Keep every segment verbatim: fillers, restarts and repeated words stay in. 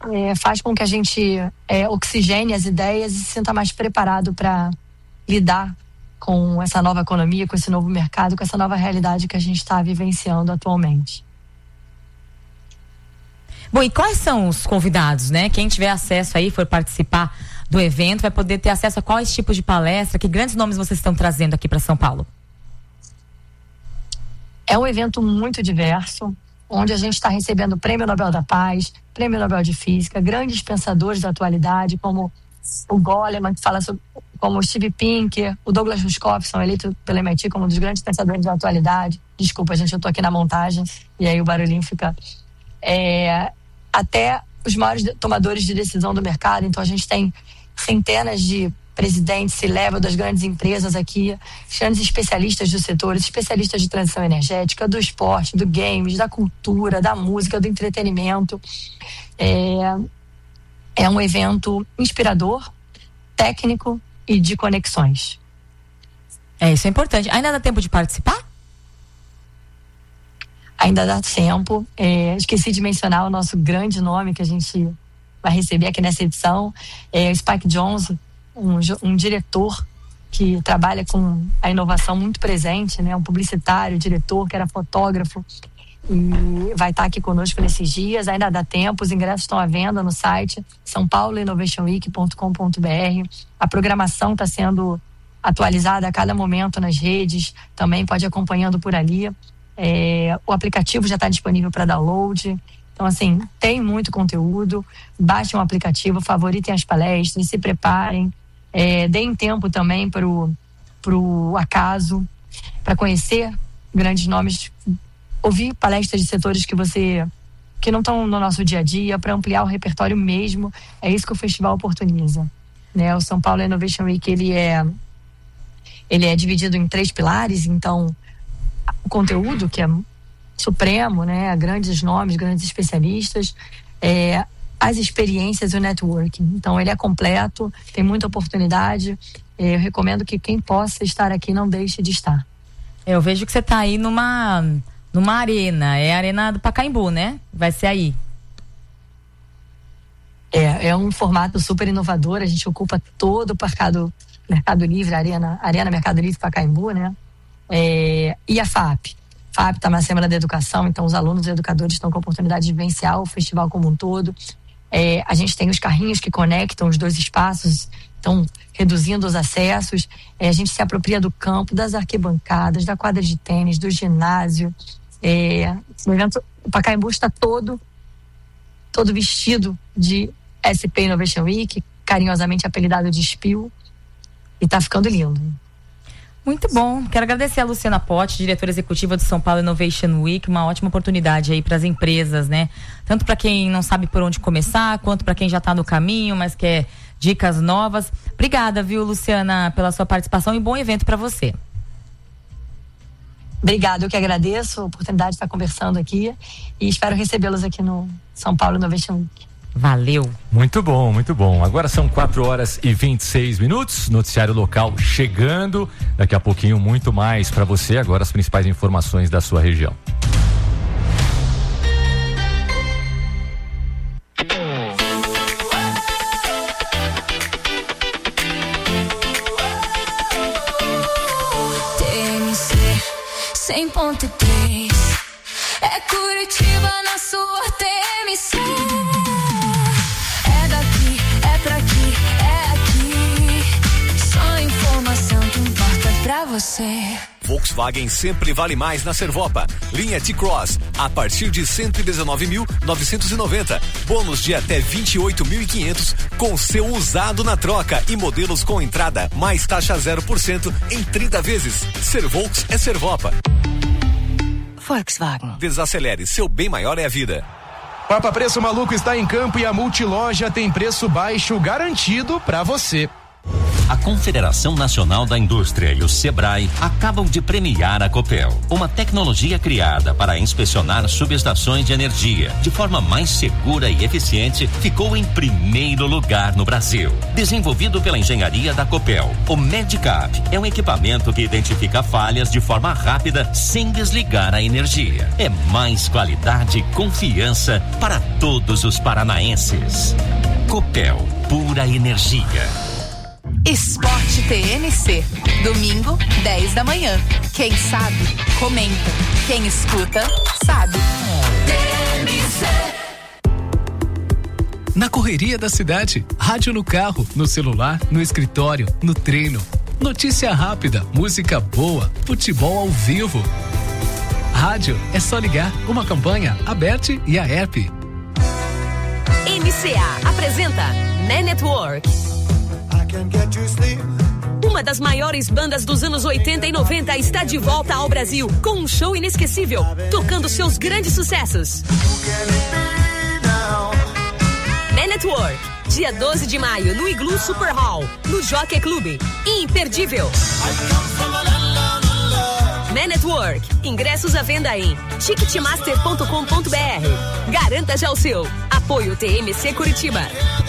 é, faz com que a gente é, oxigene as ideias e se sinta mais preparado para lidar com essa nova economia, com esse novo mercado, com essa nova realidade que a gente está vivenciando atualmente. Bom, e quais são os convidados, né? Quem tiver acesso aí, for participar do evento, vai poder ter acesso a quais tipos de palestra, que grandes nomes vocês estão trazendo aqui para São Paulo? É um evento muito diverso, onde a gente está recebendo o Prêmio Nobel da Paz, Prêmio Nobel de Física, grandes pensadores da atualidade, como o Goleman, que fala sobre, como o Steve Pinker, o Douglas Rushkoff, são eleitos pelo M I T como um dos grandes pensadores da atualidade. Desculpa, gente, eu estou aqui na montagem e aí o barulhinho fica... É, até os maiores tomadores de decisão do mercado. Então a gente tem centenas de presidentes, se leva das grandes empresas aqui, grandes especialistas dos setores, especialistas de transição energética, do esporte, do games, da cultura, da música, do entretenimento. É, é um evento inspirador, técnico e de conexões. É, isso é importante. Ainda dá tempo de participar? Ainda dá tempo. É, esqueci de mencionar o nosso grande nome que a gente vai receber aqui nessa edição, é o Spike Jonze, um, um diretor que trabalha com a inovação muito presente, né? Um publicitário, diretor, que era fotógrafo, e vai estar aqui conosco nesses dias. Ainda dá tempo, os ingressos estão à venda no site são paulo innovation week ponto com ponto b r. A programação está sendo atualizada a cada momento nas redes, também pode ir acompanhando por ali. É, o aplicativo já está disponível para download. Então, assim, tem muito conteúdo. Baixem o aplicativo, favoritem as palestras, se preparem. É, deem tempo também para o acaso, para conhecer grandes nomes, ouvir palestras de setores que você que não estão no nosso dia a dia, para ampliar o repertório mesmo. É isso que o festival oportuniza, né? O São Paulo Innovation Week, ele é, ele é dividido em três pilares. Então, o conteúdo, que é supremo, né? Grandes nomes, grandes especialistas, é, as experiências e o networking. Então, ele é completo, tem muita oportunidade. É, eu recomendo que quem possa estar aqui não deixe de estar. Eu vejo que você está aí numa, numa arena, é a Arena do Pacaembu, né? Vai ser aí. É, é um formato super inovador, a gente ocupa todo o mercado, mercado livre, Arena, Arena Mercado Livre Pacaembu, né? É, e a F A P. A F A P está na Semana da Educação, então os alunos e educadores estão com a oportunidade de vivenciar o festival como um todo. É, a gente tem os carrinhos que conectam os dois espaços, estão reduzindo os acessos. É, a gente se apropria do campo, das arquibancadas, da quadra de tênis, do ginásio. É, o evento, o Pacaembu está todo, todo vestido de S P Innovation Week, carinhosamente apelidado de S P I L, e está ficando lindo. Muito bom. Quero agradecer a Luciana Potti, diretora executiva do São Paulo Innovation Week, uma ótima oportunidade aí para as empresas, né? Tanto para quem não sabe por onde começar, quanto para quem já está no caminho, mas quer dicas novas. Obrigada, viu, Luciana, pela sua participação e bom evento para você. Obrigada, eu que agradeço a oportunidade de estar conversando aqui e espero recebê-los aqui no São Paulo Innovation Week. Valeu. Muito bom, muito bom. Agora são quatro horas e vinte e seis minutos. Noticiário local chegando. Daqui a pouquinho muito mais para você. Agora as principais informações da sua região. T M C cem ponto três é Curitiba na sua T M C. Pra você. Volkswagen sempre vale mais na Servopa. Linha T-Cross a partir de cento e dezenove mil novecentos e noventa. Bônus de até vinte e oito mil e quinhentos com seu usado na troca e modelos com entrada mais taxa zero por cento em trinta vezes. Servolks é Servopa. Volkswagen. Desacelere, seu bem maior é a vida. Papa Preço Maluco está em campo e a Multiloja tem preço baixo garantido pra você. A Confederação Nacional da Indústria e o Sebrae acabam de premiar a Copel, uma tecnologia criada para inspecionar subestações de energia de forma mais segura e eficiente, ficou em primeiro lugar no Brasil. Desenvolvido pela engenharia da Copel, o Medicap é um equipamento que identifica falhas de forma rápida sem desligar a energia. É mais qualidade e confiança para todos os paranaenses. Copel, pura energia. Esporte T N C, domingo, dez da manhã. Quem sabe, comenta. Quem escuta, sabe. T N C. Na correria da cidade, rádio no carro, no celular, no escritório, no treino. Notícia rápida, música boa, futebol ao vivo. Rádio é só ligar, uma campanha, a Bert e a App. M C A apresenta Man at Work. Uma das maiores bandas dos anos oitenta e noventa está de volta ao Brasil com um show inesquecível, tocando seus grandes sucessos. Man at Work, dia doze de maio no Igloo Super Hall, no Jockey Club. Imperdível. Man at Work, ingressos à venda em ticketmaster ponto com ponto b r. Garanta já o seu. Apoio T M C Curitiba.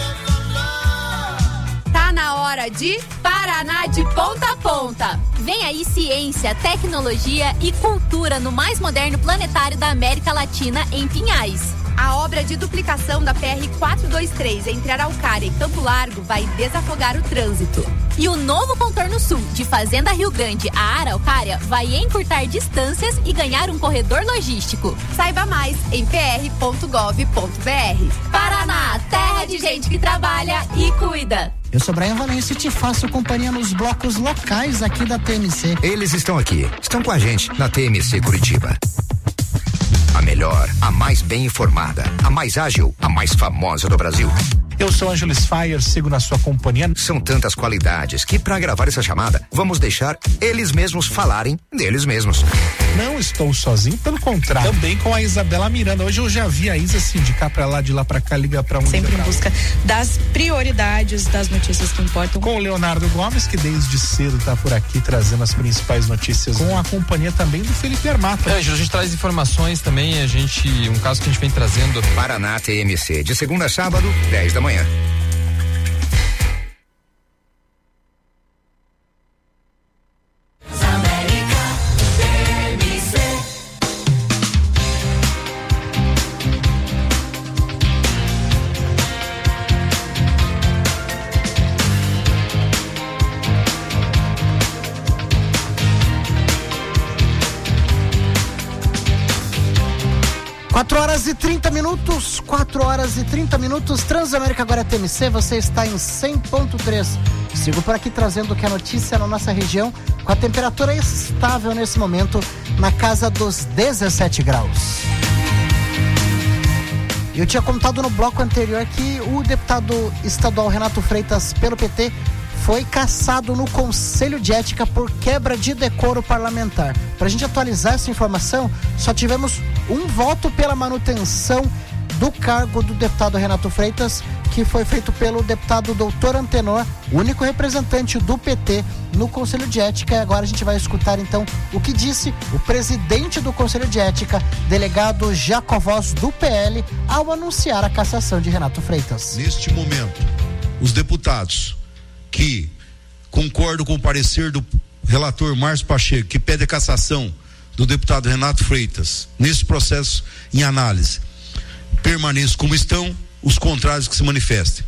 Tá na hora de Paraná de Ponta a Ponta. Vem aí ciência, tecnologia e cultura no mais moderno planetário da América Latina em Pinhais. A obra de duplicação da P R quatrocentos e vinte e três entre Araucária e Campo Largo vai desafogar o trânsito. E o novo contorno sul de Fazenda Rio Grande a Araucária vai encurtar distâncias e ganhar um corredor logístico. Saiba mais em p r ponto gov ponto b r. Paraná, terra de gente que trabalha e cuida. Eu sou Brian Valência e te faço companhia nos blocos locais aqui da T M C. Eles estão aqui, estão com a gente na T M C Curitiba. A melhor, a mais bem informada, a mais ágil, a mais famosa do Brasil. Eu sou Angelis Fire, sigo na sua companhia. São tantas qualidades que para gravar essa chamada, vamos deixar eles mesmos falarem deles mesmos. Não estou sozinho, pelo contrário. Também com a Isabela Miranda. Hoje eu já vi a Isa se indicar pra lá, de lá pra cá, liga pra um. Sempre em busca das prioridades das notícias que importam. Com o Leonardo Gomes, que desde cedo tá por aqui trazendo as principais notícias. Com a companhia também do Felipe Armato. É, a gente traz informações também, a gente, um caso que a gente vem trazendo. Paraná T M C, de segunda a sábado, dez da manhã. quatro horas e trinta minutos, quatro horas e trinta minutos, Transamérica agora é T M C, você está em cem ponto três. Sigo por aqui trazendo que a notícia na nossa região, com a temperatura estável nesse momento, na casa dos dezessete graus. Eu tinha contado no bloco anterior que o deputado estadual Renato Freitas, pelo P T, foi cassado no Conselho de Ética por quebra de decoro parlamentar. Para a gente atualizar essa informação, só tivemos um voto pela manutenção do cargo do deputado Renato Freitas, que foi feito pelo deputado doutor Antenor, único representante do P T no Conselho de Ética. E agora a gente vai escutar então o que disse o presidente do Conselho de Ética, delegado Jacovós do P L, ao anunciar a cassação de Renato Freitas. Neste momento, os deputados que concordam com o parecer do relator Márcio Pacheco, que pede a cassação do deputado Renato Freitas, nesse processo em análise, permaneçam como estão, os contrários que se manifestem.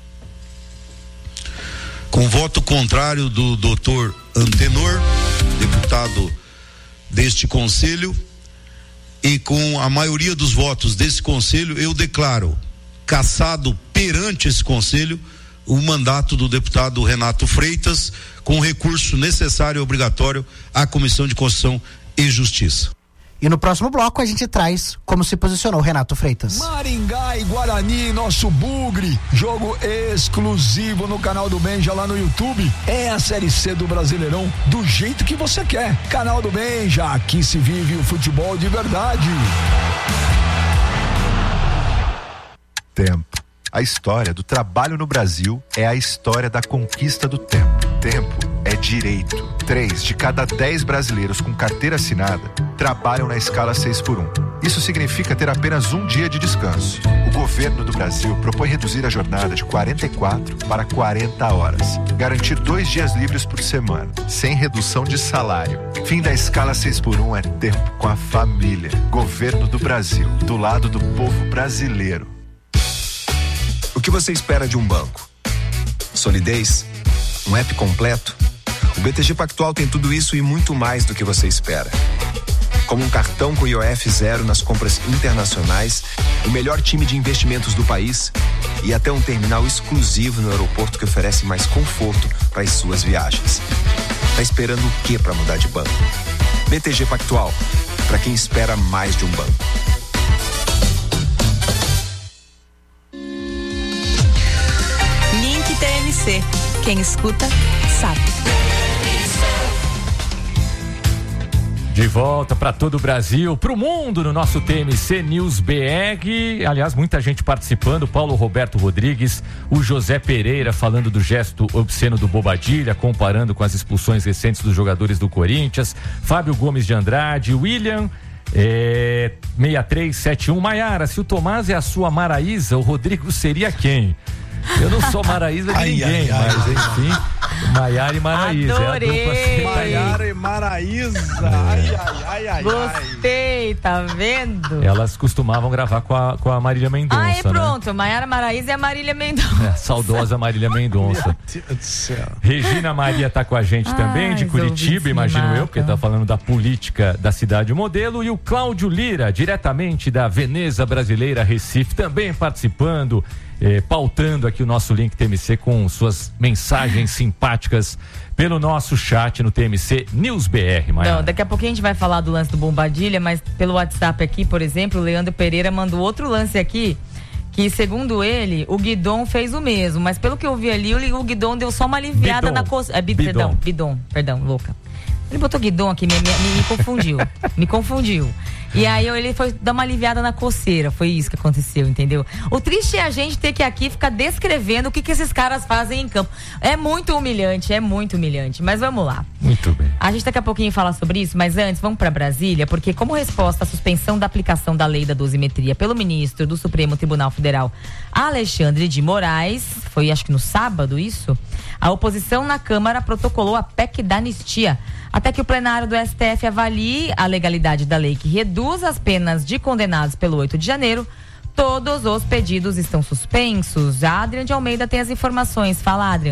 Com voto contrário do doutor Antenor, deputado deste conselho, e com a maioria dos votos desse conselho, eu declaro cassado perante esse conselho o mandato do deputado Renato Freitas, com recurso necessário e obrigatório à Comissão de Constituição e Justiça. E no próximo bloco a gente traz como se posicionou Renato Freitas. Maringá e Guarani, nosso bugre, jogo exclusivo no canal do Benja lá no YouTube. É a Série C do Brasileirão do jeito que você quer. Canal do Benja, aqui se vive o futebol de verdade. Tempo. A história do trabalho no Brasil é a história da conquista do tempo. tempo é direito. Três de cada dez brasileiros com carteira assinada trabalham na escala seis por um. Isso significa ter apenas um dia de descanso. O governo do Brasil propõe reduzir a jornada de quarenta e quatro para quarenta horas. Garantir dois dias livres por semana, sem redução de salário. Fim da escala seis por um é tempo com a família. Governo do Brasil, do lado do povo brasileiro. O que você espera de um banco? Solidez? Um app completo? O B T G Pactual tem tudo isso e muito mais do que você espera. Como um cartão com I O F zero nas compras internacionais, o melhor time de investimentos do país e até um terminal exclusivo no aeroporto que oferece mais conforto para as suas viagens. Tá esperando o que para mudar de banco? B T G Pactual, para quem espera mais de um banco. Link T M C. Quem escuta, sabe. De volta para todo o Brasil, para o mundo, no nosso T M C News B R. Aliás, muita gente participando. Paulo Roberto Rodrigues, o José Pereira falando do gesto obsceno do Bobadilha, comparando com as expulsões recentes dos jogadores do Corinthians. Fábio Gomes de Andrade, William é, seis três sete um. Maiara, se o Tomás é a sua Maraísa, o Rodrigo seria quem? Eu não sou Maraísa de ai, ninguém, ai, ai, mas ai. enfim, Maiara e Maraísa. Adorei. É a dupla Maiara e Maraísa. Ai, ai, ai, ai. Gostei, tá vendo? Elas costumavam gravar com a, com a Marília Mendonça. Ah, e pronto, né? Maiara Maraísa e a Marília Mendonça. É, saudosa Marília Mendonça. Meu Deus do céu. Regina Maria tá com a gente ai, também, de Curitiba, imagino eu, porque tá falando da política da cidade modelo. E o Cláudio Lira, diretamente da Veneza Brasileira, Recife, também participando. Eh, pautando aqui o nosso Link T M C com suas mensagens simpáticas pelo nosso chat no T M C News B R, Maiara. Não, daqui a pouquinho a gente vai falar do lance do Bombadilha, mas pelo WhatsApp aqui, por exemplo, o Leandro Pereira mandou outro lance aqui, que segundo ele, o Guidon fez o mesmo, mas pelo que eu vi ali, o Guidon deu só uma aliviada Bidon. na coceira. É, bid, perdão, Bidon, perdão, louca. Ele botou Guidon aqui, me, me, me confundiu, me confundiu. E aí ele foi dar uma aliviada na coceira, foi isso que aconteceu, entendeu? O triste é a gente ter que aqui ficar descrevendo o que, que esses caras fazem em campo. É muito humilhante, é muito humilhante, mas vamos lá. Muito bem. A gente daqui a pouquinho fala sobre isso, mas antes vamos para Brasília, porque como resposta à suspensão da aplicação da lei da dosimetria pelo ministro do Supremo Tribunal Federal, Alexandre de Moraes, foi acho que no sábado isso, a oposição na Câmara protocolou a P E C da anistia, até que o plenário do S T F avalie a legalidade da lei que reduz as penas de condenados pelo oito de janeiro. Todos os pedidos estão suspensos. A Adrian de Almeida tem as informações. Fala, Adrian.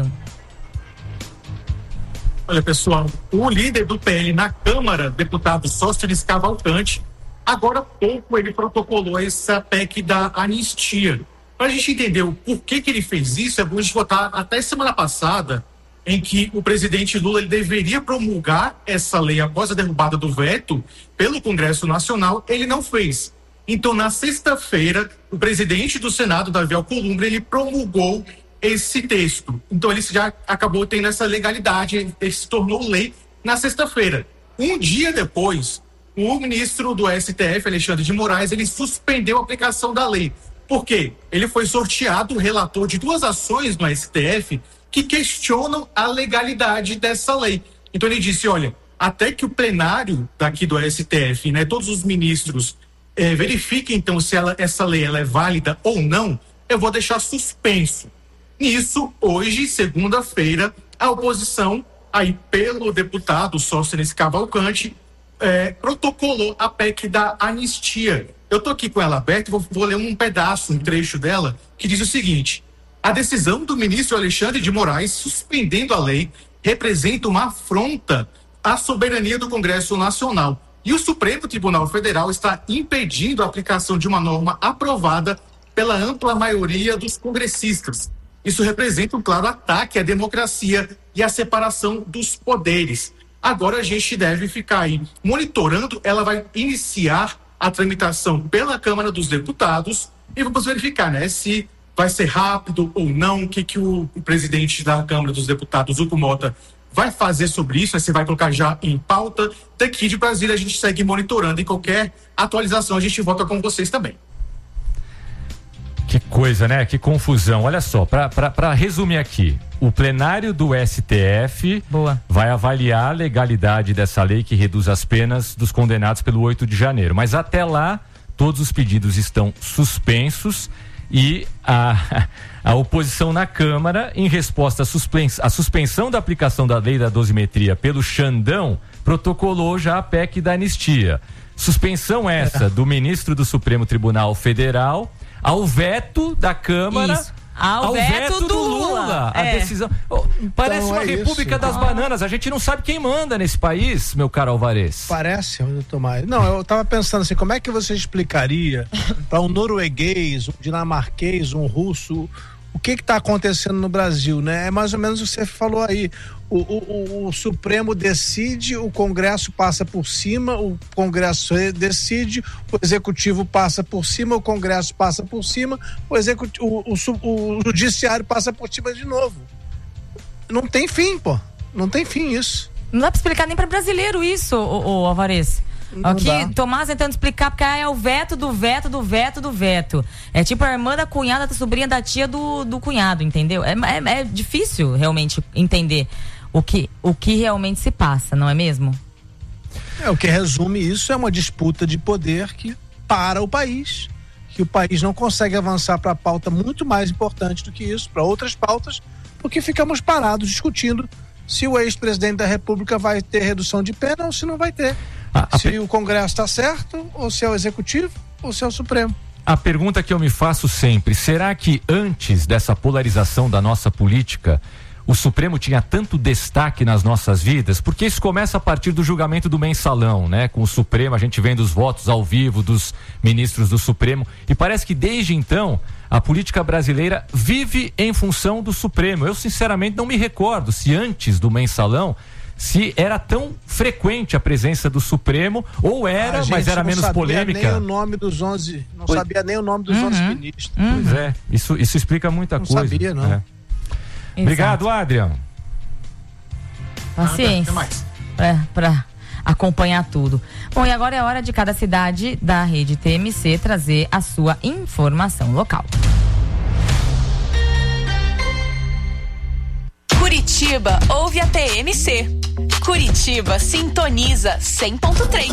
Olha, pessoal, o líder do P L na Câmara, deputado Sóstenes Cavalcante, agora há pouco ele protocolou essa P E C da anistia. Para a gente entender o porquê que ele fez isso, é bom a gente votar até semana passada, em que o presidente Lula ele deveria promulgar essa lei após a derrubada do veto pelo Congresso Nacional, ele não fez. Então, na sexta-feira, o presidente do Senado, Davi Alcolumbre, ele promulgou esse texto. Então, ele já acabou tendo essa legalidade, ele se tornou lei na sexta-feira. Um dia depois, o ministro do S T F, Alexandre de Moraes, ele suspendeu a aplicação da lei. Por quê? Ele foi sorteado relator de duas ações no S T F que questionam a legalidade dessa lei. Então ele disse, olha, até que o plenário daqui do S T F, né, todos os ministros eh, verifiquem então se ela, essa lei ela é válida ou não, eu vou deixar suspenso. Nisso, hoje, segunda-feira, a oposição, aí pelo deputado Sóstenes Cavalcante, eh, protocolou a P E C da anistia. Eu tô aqui com ela aberta, vou, vou ler um pedaço, um trecho dela, que diz o seguinte: a decisão do ministro Alexandre de Moraes suspendendo a lei representa uma afronta à soberania do Congresso Nacional. E o Supremo Tribunal Federal está impedindo a aplicação de uma norma aprovada pela ampla maioria dos congressistas. Isso representa um claro ataque à democracia e à separação dos poderes. Agora a gente deve ficar aí monitorando, ela vai iniciar a tramitação pela Câmara dos Deputados e vamos verificar, né, se vai ser rápido ou não, o que, que o, o presidente da Câmara dos Deputados, Hugo Mota, vai fazer sobre isso, né, se vai colocar já em pauta. Daqui de Brasília a gente segue monitorando e qualquer atualização a gente volta com vocês também. Que coisa, né? Que confusão. Olha só, para resumir aqui, o plenário do S T F Boa. vai avaliar a legalidade dessa lei que reduz as penas dos condenados pelo oito de janeiro. Mas até lá, todos os pedidos estão suspensos e a, a oposição na Câmara, em resposta à, suspens, à suspensão da aplicação da lei da dosimetria pelo Xandão, protocolou já a P E C da anistia. Suspensão essa do ministro do Supremo Tribunal Federal ao veto da Câmara. Isso. Ao, ao veto, veto do, do Lula. Lula. A é. decisão. Oh, parece então, uma é república isso. das ah. bananas. A gente não sabe quem manda nesse país, meu caro Alvarez. Parece, doutor Maio. Não, eu tava pensando assim, como é que você explicaria para um norueguês, um dinamarquês, um russo, o que que tá acontecendo no Brasil, né? É mais ou menos o que você falou aí. O, o, o, o Supremo decide, o Congresso passa por cima, o Congresso decide, o Executivo passa por cima, o Congresso passa por cima, o, executivo, o, o, o Judiciário passa por cima de novo. Não tem fim, pô. Não tem fim isso. Não dá pra explicar nem pra brasileiro isso, o, o Alvarez. Não Aqui, dá. Tomás tentando explicar, porque é o veto do veto do veto do veto. É tipo a irmã da cunhada, da sobrinha da tia do, do cunhado, entendeu? É, é, é difícil realmente entender o que, o que realmente se passa, não é mesmo? É, o que resume isso é uma disputa de poder que para o país, que o país não consegue avançar para a pauta muito mais importante do que isso, para outras pautas, porque ficamos parados discutindo se o ex-presidente da República vai ter redução de pena ou se não vai ter. Ah, se pe... o Congresso está certo, ou se é o Executivo, ou se é o Supremo. A pergunta que eu me faço sempre, será que antes dessa polarização da nossa política, o Supremo tinha tanto destaque nas nossas vidas? Porque isso começa a partir do julgamento do mensalão, né? Com o Supremo, a gente vendo os votos ao vivo dos ministros do Supremo, e parece que desde então a política brasileira vive em função do Supremo. Eu sinceramente não me recordo se antes do mensalão se era tão frequente a presença do Supremo, ou era, mas era menos polêmica. Nem o nome dos onze, não pois... sabia nem o nome dos onze uhum. ministros. Uhum. Pois é, isso, isso explica muita não coisa. Não sabia, não. É. Obrigado, Adrian. Paciência. É, pra acompanhar tudo. Bom, e agora é hora de cada cidade da rede T M C trazer a sua informação local. Curitiba ouve a T M C. Curitiba sintoniza cem ponto três.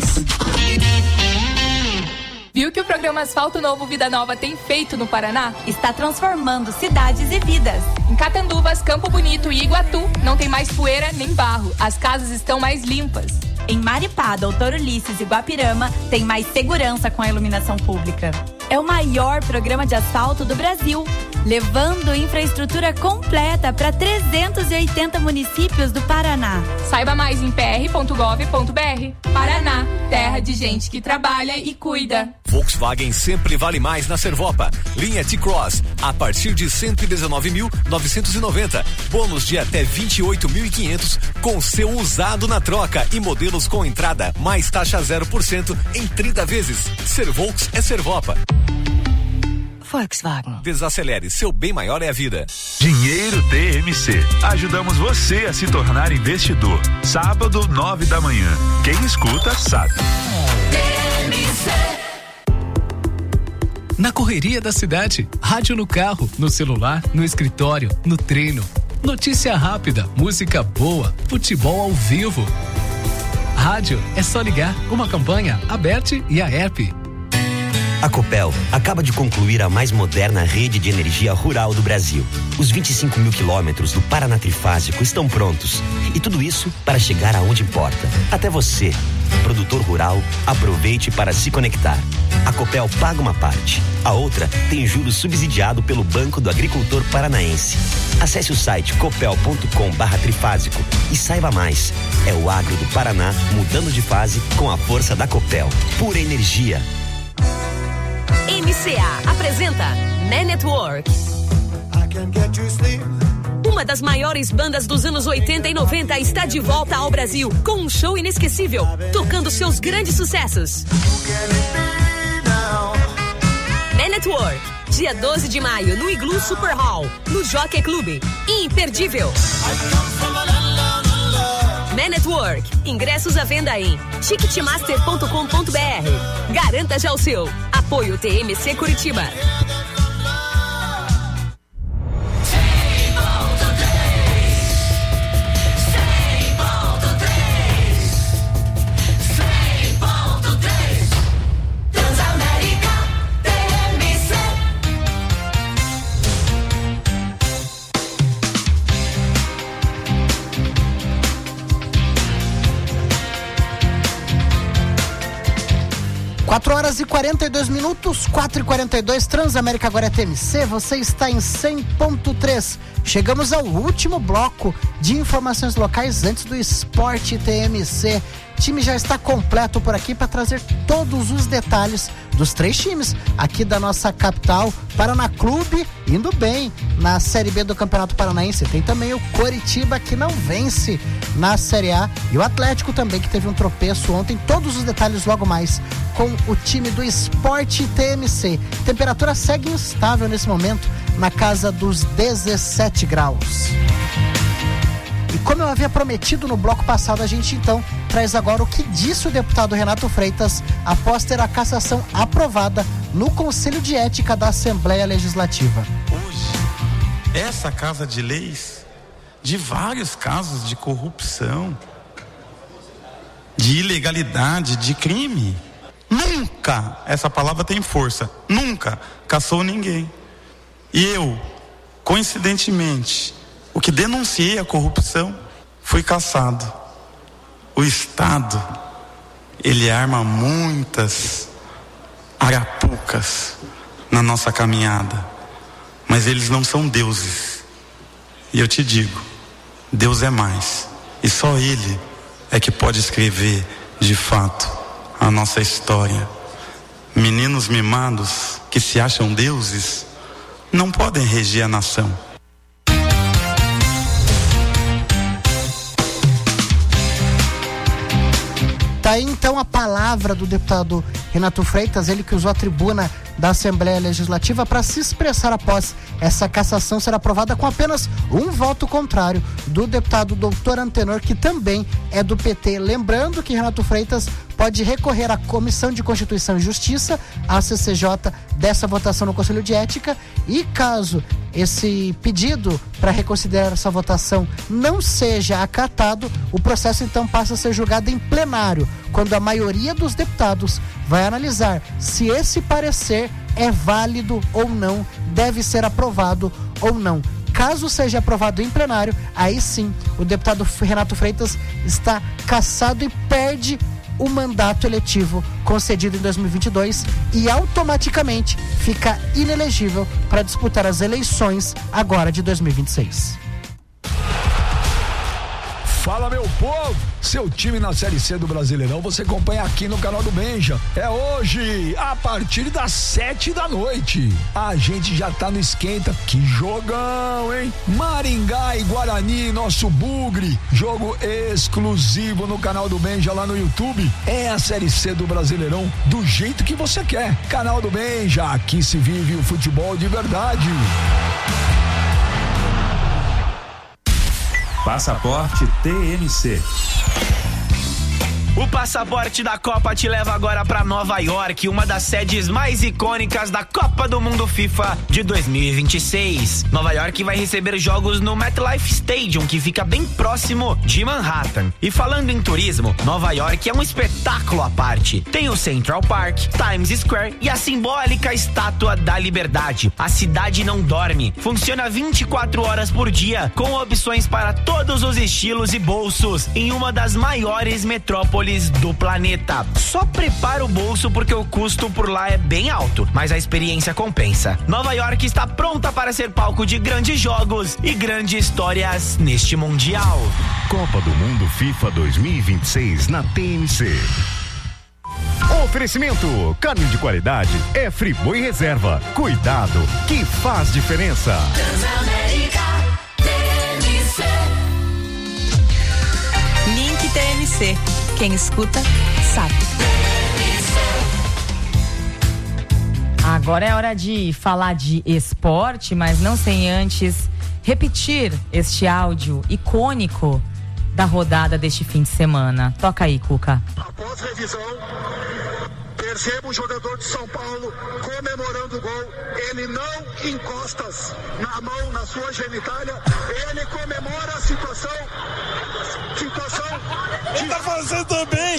Viu que o programa Asfalto Novo Vida Nova tem feito no Paraná? Está transformando cidades e vidas. Em Catanduvas, Campo Bonito e Iguatu, não tem mais poeira nem barro. As casas estão mais limpas. Em Maripá, Doutor Ulisses e Guapirama, tem mais segurança com a iluminação pública. É o maior programa de asfalto do Brasil, levando infraestrutura completa para trezentos e oitenta municípios do Paraná. Saiba mais em p r ponto gov ponto b r. Paraná, terra de gente que trabalha e cuida. Volkswagen sempre vale mais na Servopa. Linha T-Cross, a partir de cento e dezenove mil novecentos e noventa. Bônus de até vinte e oito mil e quinhentos com seu usado na troca e modelos com entrada mais taxa zero por cento em trinta vezes. Servolks é Servopa. Volkswagen. Desacelere, seu bem maior é a vida. Dinheiro T M C. Ajudamos você a se tornar investidor. Sábado, nove da manhã. Quem escuta, sabe. T M C. Na correria da cidade, rádio no carro, no celular, no escritório, no treino. Notícia rápida, música boa, futebol ao vivo. Rádio é só ligar. Uma campanha, Aberte e a app. A Copel acaba de concluir a mais moderna rede de energia rural do Brasil. Os vinte e cinco mil quilômetros do Paraná Trifásico estão prontos. E tudo isso para chegar aonde importa. Até você, produtor rural, aproveite para se conectar. A Copel paga uma parte. A outra tem juros subsidiado pelo Banco do Agricultor Paranaense. Acesse o site copel ponto com barra trifásico e saiba mais. É o agro do Paraná mudando de fase com a força da Copel. Pura energia. M C A apresenta Man at Work. Uma das maiores bandas dos anos oitenta e noventa está de volta ao Brasil com um show inesquecível, tocando seus grandes sucessos. Man at Work, dia doze de maio no Igloo Super Hall, no Jockey Club. Imperdível. Man at Work, ingressos à venda em ticketmaster ponto com ponto b r. Garanta já o seu. Apoio T M C Curitiba. quatro horas e quarenta e dois minutos, quatro e quarenta e dois, Transamérica agora é T M C, você está em cem ponto três. Chegamos ao último bloco de informações locais antes do Esporte T M C. O time já está completo por aqui para trazer todos os detalhes dos três times aqui da nossa capital. Paraná Clube indo bem na Série B do Campeonato Paranaense. Tem também o Coritiba que não vence na Série A e o Atlético também que teve um tropeço ontem. Todos os detalhes logo mais com o time do Esporte T M C. Temperatura segue instável nesse momento na casa dos dezessete graus. E como eu havia prometido no bloco passado, a gente então traz agora o que disse o deputado Renato Freitas após ter a cassação aprovada no Conselho de Ética da Assembleia Legislativa. Hoje, essa Casa de Leis, de vários casos de corrupção, de ilegalidade, de crime, nunca, essa palavra tem força, nunca cassou ninguém. E eu, coincidentemente, o que denunciei a corrupção, fui cassado. O Estado, ele arma muitas arapucas na nossa caminhada, mas eles não são deuses. E eu te digo, Deus é mais. E só Ele é que pode escrever, de fato, a nossa história. Meninos mimados que se acham deuses não podem reger a nação. Tá aí então a palavra do deputado Renato Freitas, ele que usou a tribuna da Assembleia Legislativa para se expressar após essa cassação ser aprovada com apenas um voto contrário do deputado doutor Antenor, que também é do P T. Lembrando que Renato Freitas pode recorrer à Comissão de Constituição e Justiça, a C C J, dessa votação no Conselho de Ética, e caso esse pedido para reconsiderar essa votação não seja acatado, o processo então passa a ser julgado em plenário, quando a maioria dos deputados vai analisar se esse parecer é válido ou não, deve ser aprovado ou não. Caso seja aprovado em plenário, aí sim o deputado Renato Freitas está cassado e perde o mandato eletivo concedido em dois mil e vinte e dois e automaticamente fica inelegível para disputar as eleições agora de dois mil e vinte e seis. Fala, meu povo! Seu time na Série C do Brasileirão você acompanha aqui no canal do Benja. É hoje, a partir das sete da noite. A gente já tá no esquenta. Que jogão, hein? Maringá e Guarani, nosso bugre. Jogo exclusivo no canal do Benja lá no YouTube. É a Série C do Brasileirão do jeito que você quer. Canal do Benja, aqui se vive o futebol de verdade. Passaporte T M C. O passaporte da Copa te leva agora para Nova York, uma das sedes mais icônicas da Copa do Mundo FIFA de dois mil e vinte e seis. Nova York vai receber jogos no MetLife Stadium, que fica bem próximo de Manhattan. E falando em turismo, Nova York é um espetáculo à parte. Tem o Central Park, Times Square e a simbólica Estátua da Liberdade. A cidade não dorme, funciona vinte e quatro horas por dia, com opções para todos os estilos e bolsos, em uma das maiores metrópoles do planeta. Só prepara o bolso porque o custo por lá é bem alto, mas a experiência compensa. Nova York está pronta para ser palco de grandes jogos e grandes histórias neste Mundial. Copa do Mundo FIFA dois mil e vinte e seis na T M C. Oferecimento: carne de qualidade é Friboi Reserva. Cuidado que faz diferença. Link T M C. Quem escuta, sabe. Agora é hora de falar de esporte, mas não sem antes repetir este áudio icônico da rodada deste fim de semana. Toca aí, Cuca. Após revisão, percebo o jogador de São Paulo comemorando o gol. Ele não encosta na mão, na sua genitália. Ele comemora a situação. Situação. Ele tá fazendo também.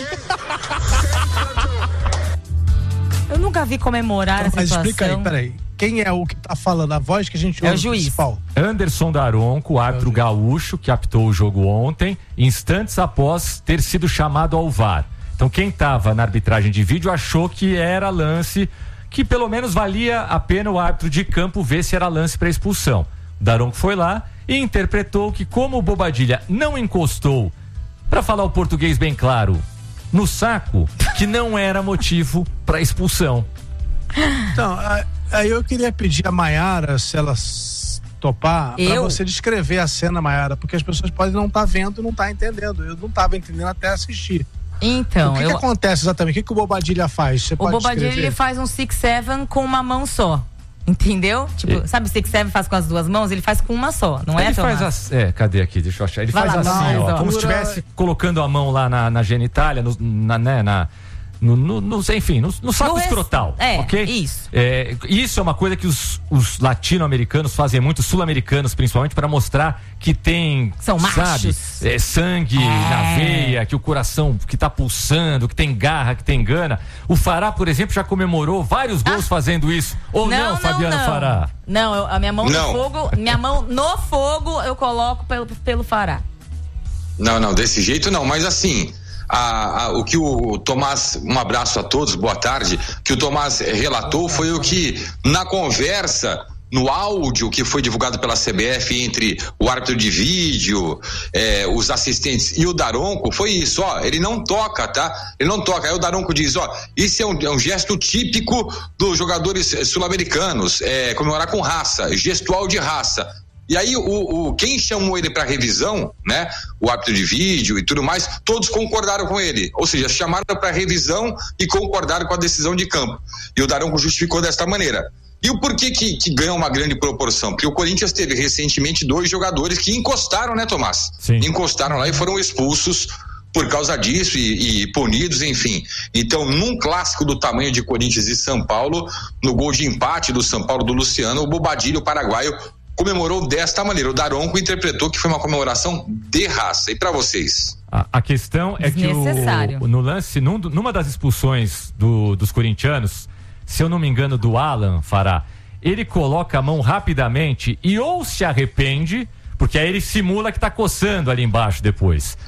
Eu nunca vi comemorar então, a situação. Mas explica aí, peraí. Quem é o que tá falando? A voz que a gente ouve? É o juiz. Principal. Anderson Daronco, árbitro gaúcho, que apitou o jogo ontem, instantes após ter sido chamado ao V A R. Então quem estava na arbitragem de vídeo achou que era lance, que pelo menos valia a pena o árbitro de campo ver se era lance para expulsão. O Daronco foi lá e interpretou que, como o Bobadilha não encostou, para falar o português bem claro, no saco, que não era motivo para expulsão. Então, aí eu queria pedir a Maiara, se ela topar, para você descrever a cena, Maiara, porque as pessoas podem não estar tá vendo e não estar tá entendendo. Eu não estava entendendo até assistir. Então, o que, eu... que acontece exatamente? O que, que o Bobadilha faz? Você o pode Bobadilha descrever? ele faz um six seven com uma mão só. Entendeu? Tipo, e... sabe o six seven faz com as duas mãos? Ele faz com uma só, não ele é, Tomás? Ele faz a... É, cadê aqui? Deixa eu achar. Ele Vai faz lá, assim, não, ó, como se estivesse colocando a mão lá na, na genitália, no, na, né, na... No, no, no, enfim, no, no saco no escrotal, é, ok? Isso. É, isso é uma coisa que os, os latino-americanos fazem muito, sul-americanos principalmente, para mostrar que tem, são sabe, machos. É, sangue é. na veia, que o coração que tá pulsando, que tem garra, que tem gana. O Fará, por exemplo, já comemorou vários gols ah. fazendo isso. Ou não, não Fabiana não. Fará? Não, eu, a minha mão não. no fogo, minha mão no fogo eu coloco pelo, pelo Fará. Não, não, desse jeito não, mas assim... A, a, o que o Tomás, um abraço a todos, boa tarde, que o Tomás relatou foi o que na conversa, no áudio que foi divulgado pela C B F entre o árbitro de vídeo, eh, os assistentes e o Daronco, foi isso, ó, ele não toca, tá? Ele não toca, aí o Daronco diz, ó, isso é um, é um gesto típico dos jogadores sul-americanos, é, comemorar com raça, gestual de raça. E aí, o, o, quem chamou ele para revisão, né? O árbitro de vídeo e tudo mais, todos concordaram com ele. Ou seja, chamaram para revisão e concordaram com a decisão de campo. E o Daronco justificou desta maneira. E o porquê que, que ganhou uma grande proporção? Porque o Corinthians teve recentemente dois jogadores que encostaram, né, Tomás? Sim. Encostaram lá e foram expulsos por causa disso e, e punidos, enfim. Então, num clássico do tamanho de Corinthians e São Paulo, no gol de empate do São Paulo do Luciano, o Bobadilha, o paraguaio, comemorou desta maneira. O Daronco interpretou que foi uma comemoração de raça. E para vocês? A, a questão é que o, no lance, num, numa das expulsões do, dos corintianos, se eu não me engano, do Alan Fará, ele coloca a mão rapidamente e ou se arrepende, porque aí ele simula que tá coçando ali embaixo depois.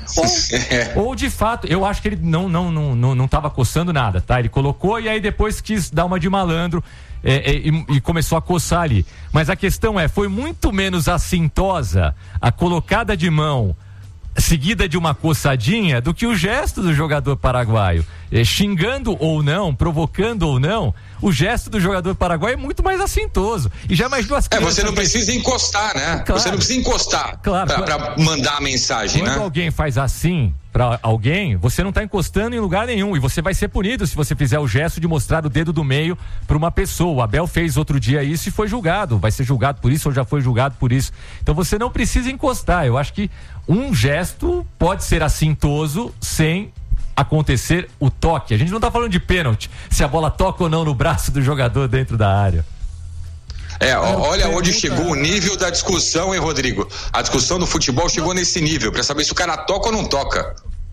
Ou, ou de fato, eu acho que ele não, não, não, não, não tava coçando nada, tá? Ele colocou e aí depois quis dar uma de malandro. É, é, e, e começou a coçar ali. Mas a questão é, foi muito menos assintosa a colocada de mão seguida de uma coçadinha do que o gesto do jogador paraguaio. É, xingando ou não, provocando ou não, o gesto do jogador paraguaio é muito mais assintoso. E já mais duas É, você não precisa encostar, né? Claro. Você não precisa encostar claro, pra, claro. pra mandar a mensagem, Quando né? alguém faz assim pra alguém, você não tá encostando em lugar nenhum e você vai ser punido se você fizer o gesto de mostrar o dedo do meio pra uma pessoa. O Abel fez outro dia isso e foi julgado, vai ser julgado por isso ou já foi julgado por isso. Então você não precisa encostar. Eu acho que um gesto pode ser assintoso sem acontecer o toque. A gente não tá falando de pênalti, se a bola toca ou não no braço do jogador dentro da área. É, olha onde chegou o nível da discussão, hein, Rodrigo? A discussão do futebol chegou nesse nível, pra saber se o cara toca ou não toca.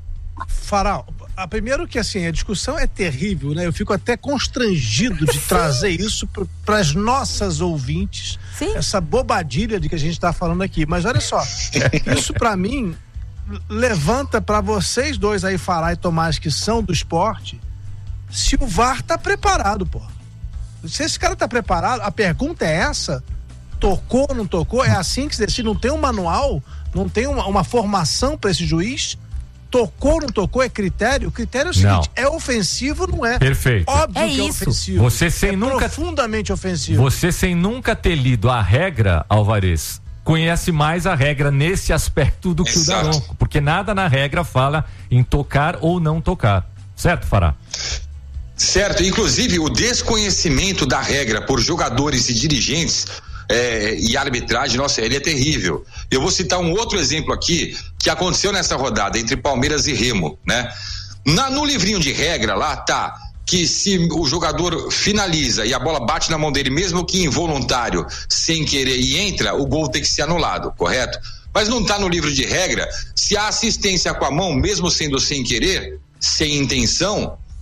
Fará, a primeiro que assim, a discussão é terrível, né? Eu fico até constrangido de trazer isso para as nossas ouvintes. Sim. Essa bobadilha de que a gente está falando aqui. Mas olha só, isso para mim levanta para vocês dois aí, Fará e Tomás, que são do esporte, se o V A R tá preparado, pô. Se esse cara tá preparado, a pergunta é essa: tocou ou não tocou? É assim que se decide? Não tem um manual? Não tem uma, uma formação para esse juiz? Tocou ou não tocou? É critério? O critério é o seguinte: não. É ofensivo ou não é? Perfeito. Óbvio é que é isso. ofensivo. Você sem é nunca profundamente ofensivo. Você sem nunca ter lido a regra, Alvarez, conhece mais a regra nesse aspecto do que Exato. o Daronco, porque nada na regra fala em tocar ou não tocar. Certo, Fará? Certo, inclusive o desconhecimento da regra por jogadores e dirigentes é, e arbitragem, nossa, ele é terrível. Eu vou citar um outro exemplo aqui que aconteceu nessa rodada entre Palmeiras e Remo, né? Na, no livrinho de regra lá tá que se o jogador finaliza e a bola bate na mão dele, mesmo que involuntário, sem querer e entra, o gol tem que ser anulado, correto? Mas não tá no livro de regra se a assistência com a mão, mesmo sendo sem querer, sem intenção,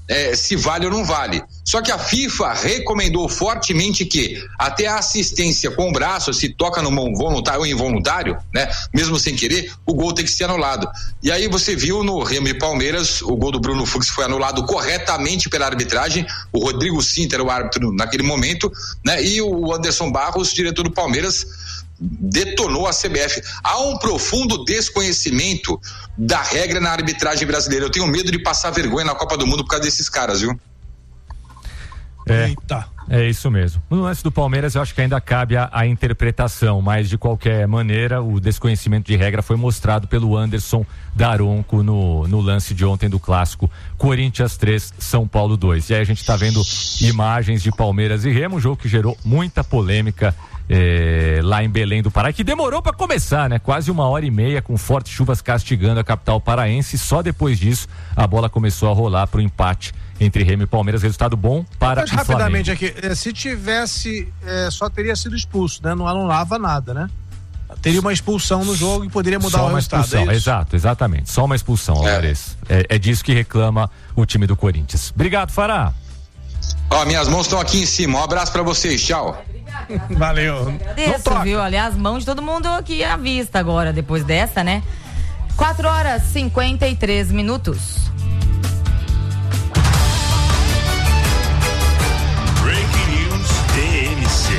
é, se vale ou não vale. Só que a FIFA recomendou fortemente que até a assistência com o braço, se toca no mão voluntário ou involuntário, né, mesmo sem querer, o gol tem que ser anulado. E aí você viu no Remo e Palmeiras, o gol do Bruno Fux foi anulado corretamente pela arbitragem, o Rodrigo Sinter era o árbitro naquele momento, né, e o Anderson Barros, diretor do Palmeiras, detonou a C B F. Há um profundo desconhecimento da regra na arbitragem brasileira. Eu tenho medo de passar vergonha na Copa do Mundo por causa desses caras, viu? É, é isso mesmo. No lance do Palmeiras eu acho que ainda cabe a, a interpretação, mas de qualquer maneira o desconhecimento de regra foi mostrado pelo Anderson Daronco no, no lance de ontem do clássico Corinthians três, São Paulo dois. E aí a gente tá vendo imagens de Palmeiras e Remo, um jogo que gerou muita polêmica É, lá em Belém do Pará, que demorou para começar, né? Quase uma hora e meia com fortes chuvas castigando a capital paraense. Só depois disso a bola começou a rolar para o empate entre Remo e Palmeiras. Resultado bom para Mas, o rapidamente Flamengo. aqui, se tivesse, é, só teria sido expulso, né? Não anulava nada, né? Teria uma expulsão no jogo e poderia mudar Só o uma resultado. expulsão, é isso? exato, exatamente. Só uma expulsão, Alvarez. É. É, é disso que reclama o time do Corinthians. Obrigado, Fará. Ó, minhas mãos estão aqui em cima. Um abraço para vocês. Tchau. Valeu. Agradeço, viu? Aliás, mãos de todo mundo aqui à vista agora, depois dessa, né? quatro horas e cinquenta e três minutos. Breaking News T M C.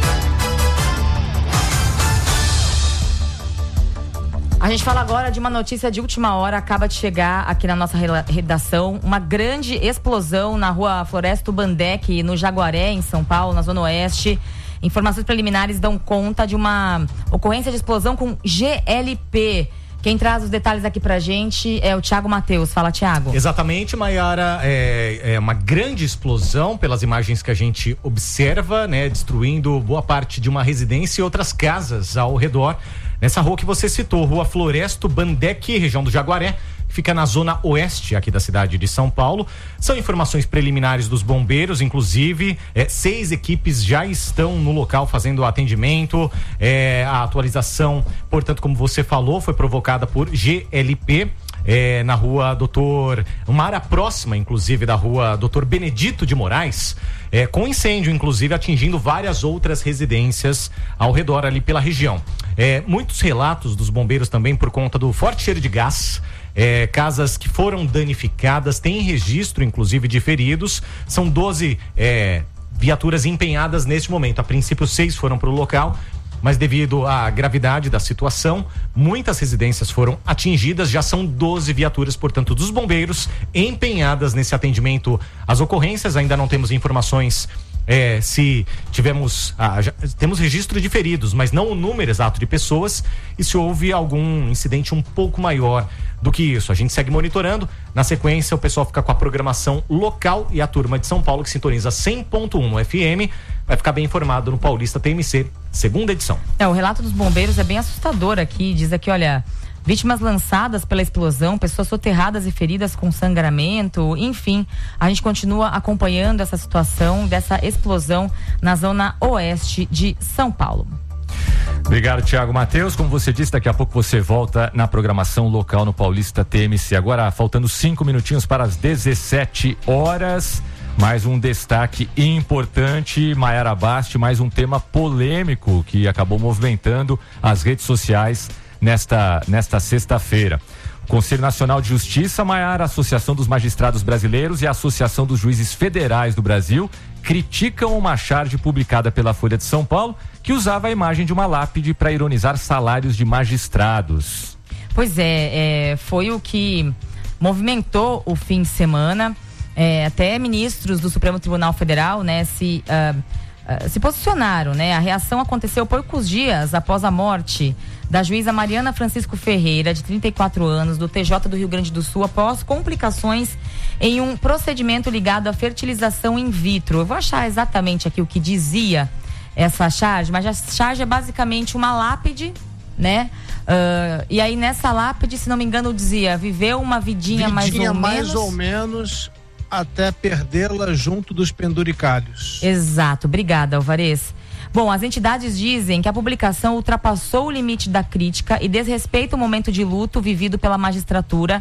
A gente fala agora de uma notícia de última hora, acaba de chegar aqui na nossa redação, uma grande explosão na rua Floresto Bandeck, no Jaguaré, em São Paulo, na Zona Oeste. Informações preliminares dão conta de uma ocorrência de explosão com G L P. Quem traz os detalhes aqui pra gente é o Thiago Matheus. Fala, Thiago. Exatamente, Maiara, é, é uma grande explosão pelas imagens que a gente observa, né? Destruindo boa parte de uma residência e outras casas ao redor. Nessa rua que você citou, Rua Floresto Bandeck, região do Jaguaré, que fica na zona oeste aqui da cidade de São Paulo. São informações preliminares dos bombeiros, inclusive, é, seis equipes já estão no local fazendo atendimento. É, a atualização, portanto, como você falou, foi provocada por G L P. É, na rua Doutor, uma área próxima, inclusive, da rua Doutor Benedito de Moraes, é, com incêndio, inclusive, atingindo várias outras residências ao redor ali pela região. É, muitos relatos dos bombeiros também por conta do forte cheiro de gás. É, casas que foram danificadas, tem registro, inclusive, de feridos. São doze é, viaturas empenhadas neste momento. A princípio, seis foram para o local, mas devido à gravidade da situação, muitas residências foram atingidas. Já são doze viaturas, portanto, dos bombeiros empenhadas nesse atendimento às ocorrências. Ainda não temos informações é, se tivemos ah, já, temos registro de feridos, mas não o número exato de pessoas e se houve algum incidente um pouco maior do que isso. A gente segue monitorando. Na sequência, o pessoal fica com a programação local e a turma de São Paulo, que sintoniza cem ponto um no F M, vai ficar bem informado no Paulista T M C, segunda edição. É, o relato dos bombeiros é bem assustador aqui. Diz aqui, olha, vítimas lançadas pela explosão, pessoas soterradas e feridas com sangramento, enfim, a gente continua acompanhando essa situação dessa explosão na zona oeste de São Paulo. Obrigado, Thiago Matheus. Como você disse, daqui a pouco você volta na programação local no Paulista T M C. Agora, faltando cinco minutinhos para as dezessete horas. Mais um destaque importante, Maiara Basti, mais um tema polêmico que acabou movimentando as redes sociais nesta, nesta sexta-feira. O Conselho Nacional de Justiça, Maiara, a Associação dos Magistrados Brasileiros e a Associação dos Juízes Federais do Brasil criticam uma charge publicada pela Folha de São Paulo que usava a imagem de uma lápide para ironizar salários de magistrados. Pois é, é, foi o que movimentou o fim de semana. É, até ministros do Supremo Tribunal Federal, né, se, uh, uh, se posicionaram, né? A reação aconteceu poucos dias após a morte da juíza Mariana Francisco Ferreira, de trinta e quatro anos, do T J do Rio Grande do Sul, após complicações em um procedimento ligado à fertilização in vitro. Eu vou achar exatamente aqui o que dizia essa charge, mas a charge é basicamente uma lápide, né? Uh, e aí nessa lápide, se não me engano, dizia: viveu uma vidinha, vidinha mais ou mais menos. ou menos até perdê-la junto dos penduricalhos. Exato, obrigada, Alvarez. Bom, as entidades dizem que a publicação ultrapassou o limite da crítica e desrespeita o momento de luto vivido pela magistratura,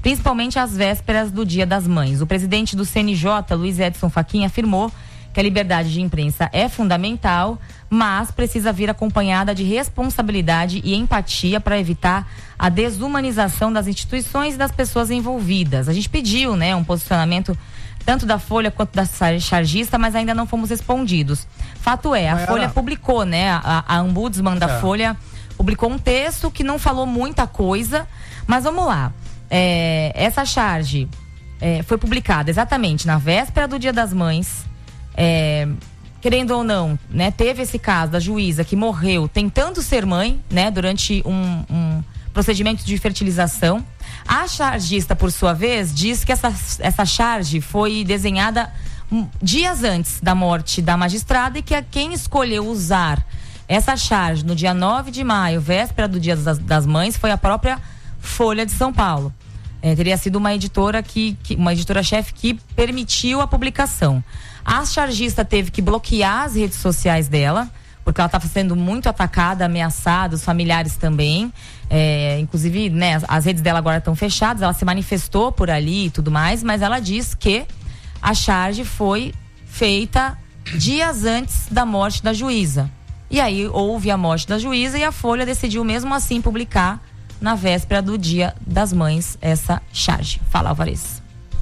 principalmente às vésperas do Dia das Mães. O presidente do C N J, Luiz Edson Fachin, afirmou que a liberdade de imprensa é fundamental, mas precisa vir acompanhada de responsabilidade e empatia para evitar a desumanização das instituições e das pessoas envolvidas. A gente pediu, né, um posicionamento tanto da Folha quanto da chargista, mas ainda não fomos respondidos. Fato é, a Mas Folha ela... publicou, né, a, a ombudsman da é. Folha publicou um texto que não falou muita coisa, mas vamos lá. É, essa charge é, foi publicada exatamente na véspera do Dia das Mães. É, querendo ou não, né, teve esse caso da juíza que morreu tentando ser mãe, né, durante um, um procedimento de fertilização. A chargista, por sua vez, diz que essa, essa charge foi desenhada dias antes da morte da magistrada e que a quem escolheu usar essa charge no dia nove de maio, véspera do Dia das, das Mães, foi a própria Folha de São Paulo. É, teria sido uma editora que, que uma editora-chefe que permitiu a publicação. A chargista teve que bloquear as redes sociais dela, porque ela estava sendo muito atacada, ameaçada, os familiares também. É, inclusive, né, as, as redes dela agora estão fechadas, ela se manifestou por ali e tudo mais, mas ela diz que a charge foi feita dias antes da morte da juíza. E aí houve a morte da juíza e a Folha decidiu mesmo assim publicar na véspera do Dia das Mães essa charge. Fala, Alvarez.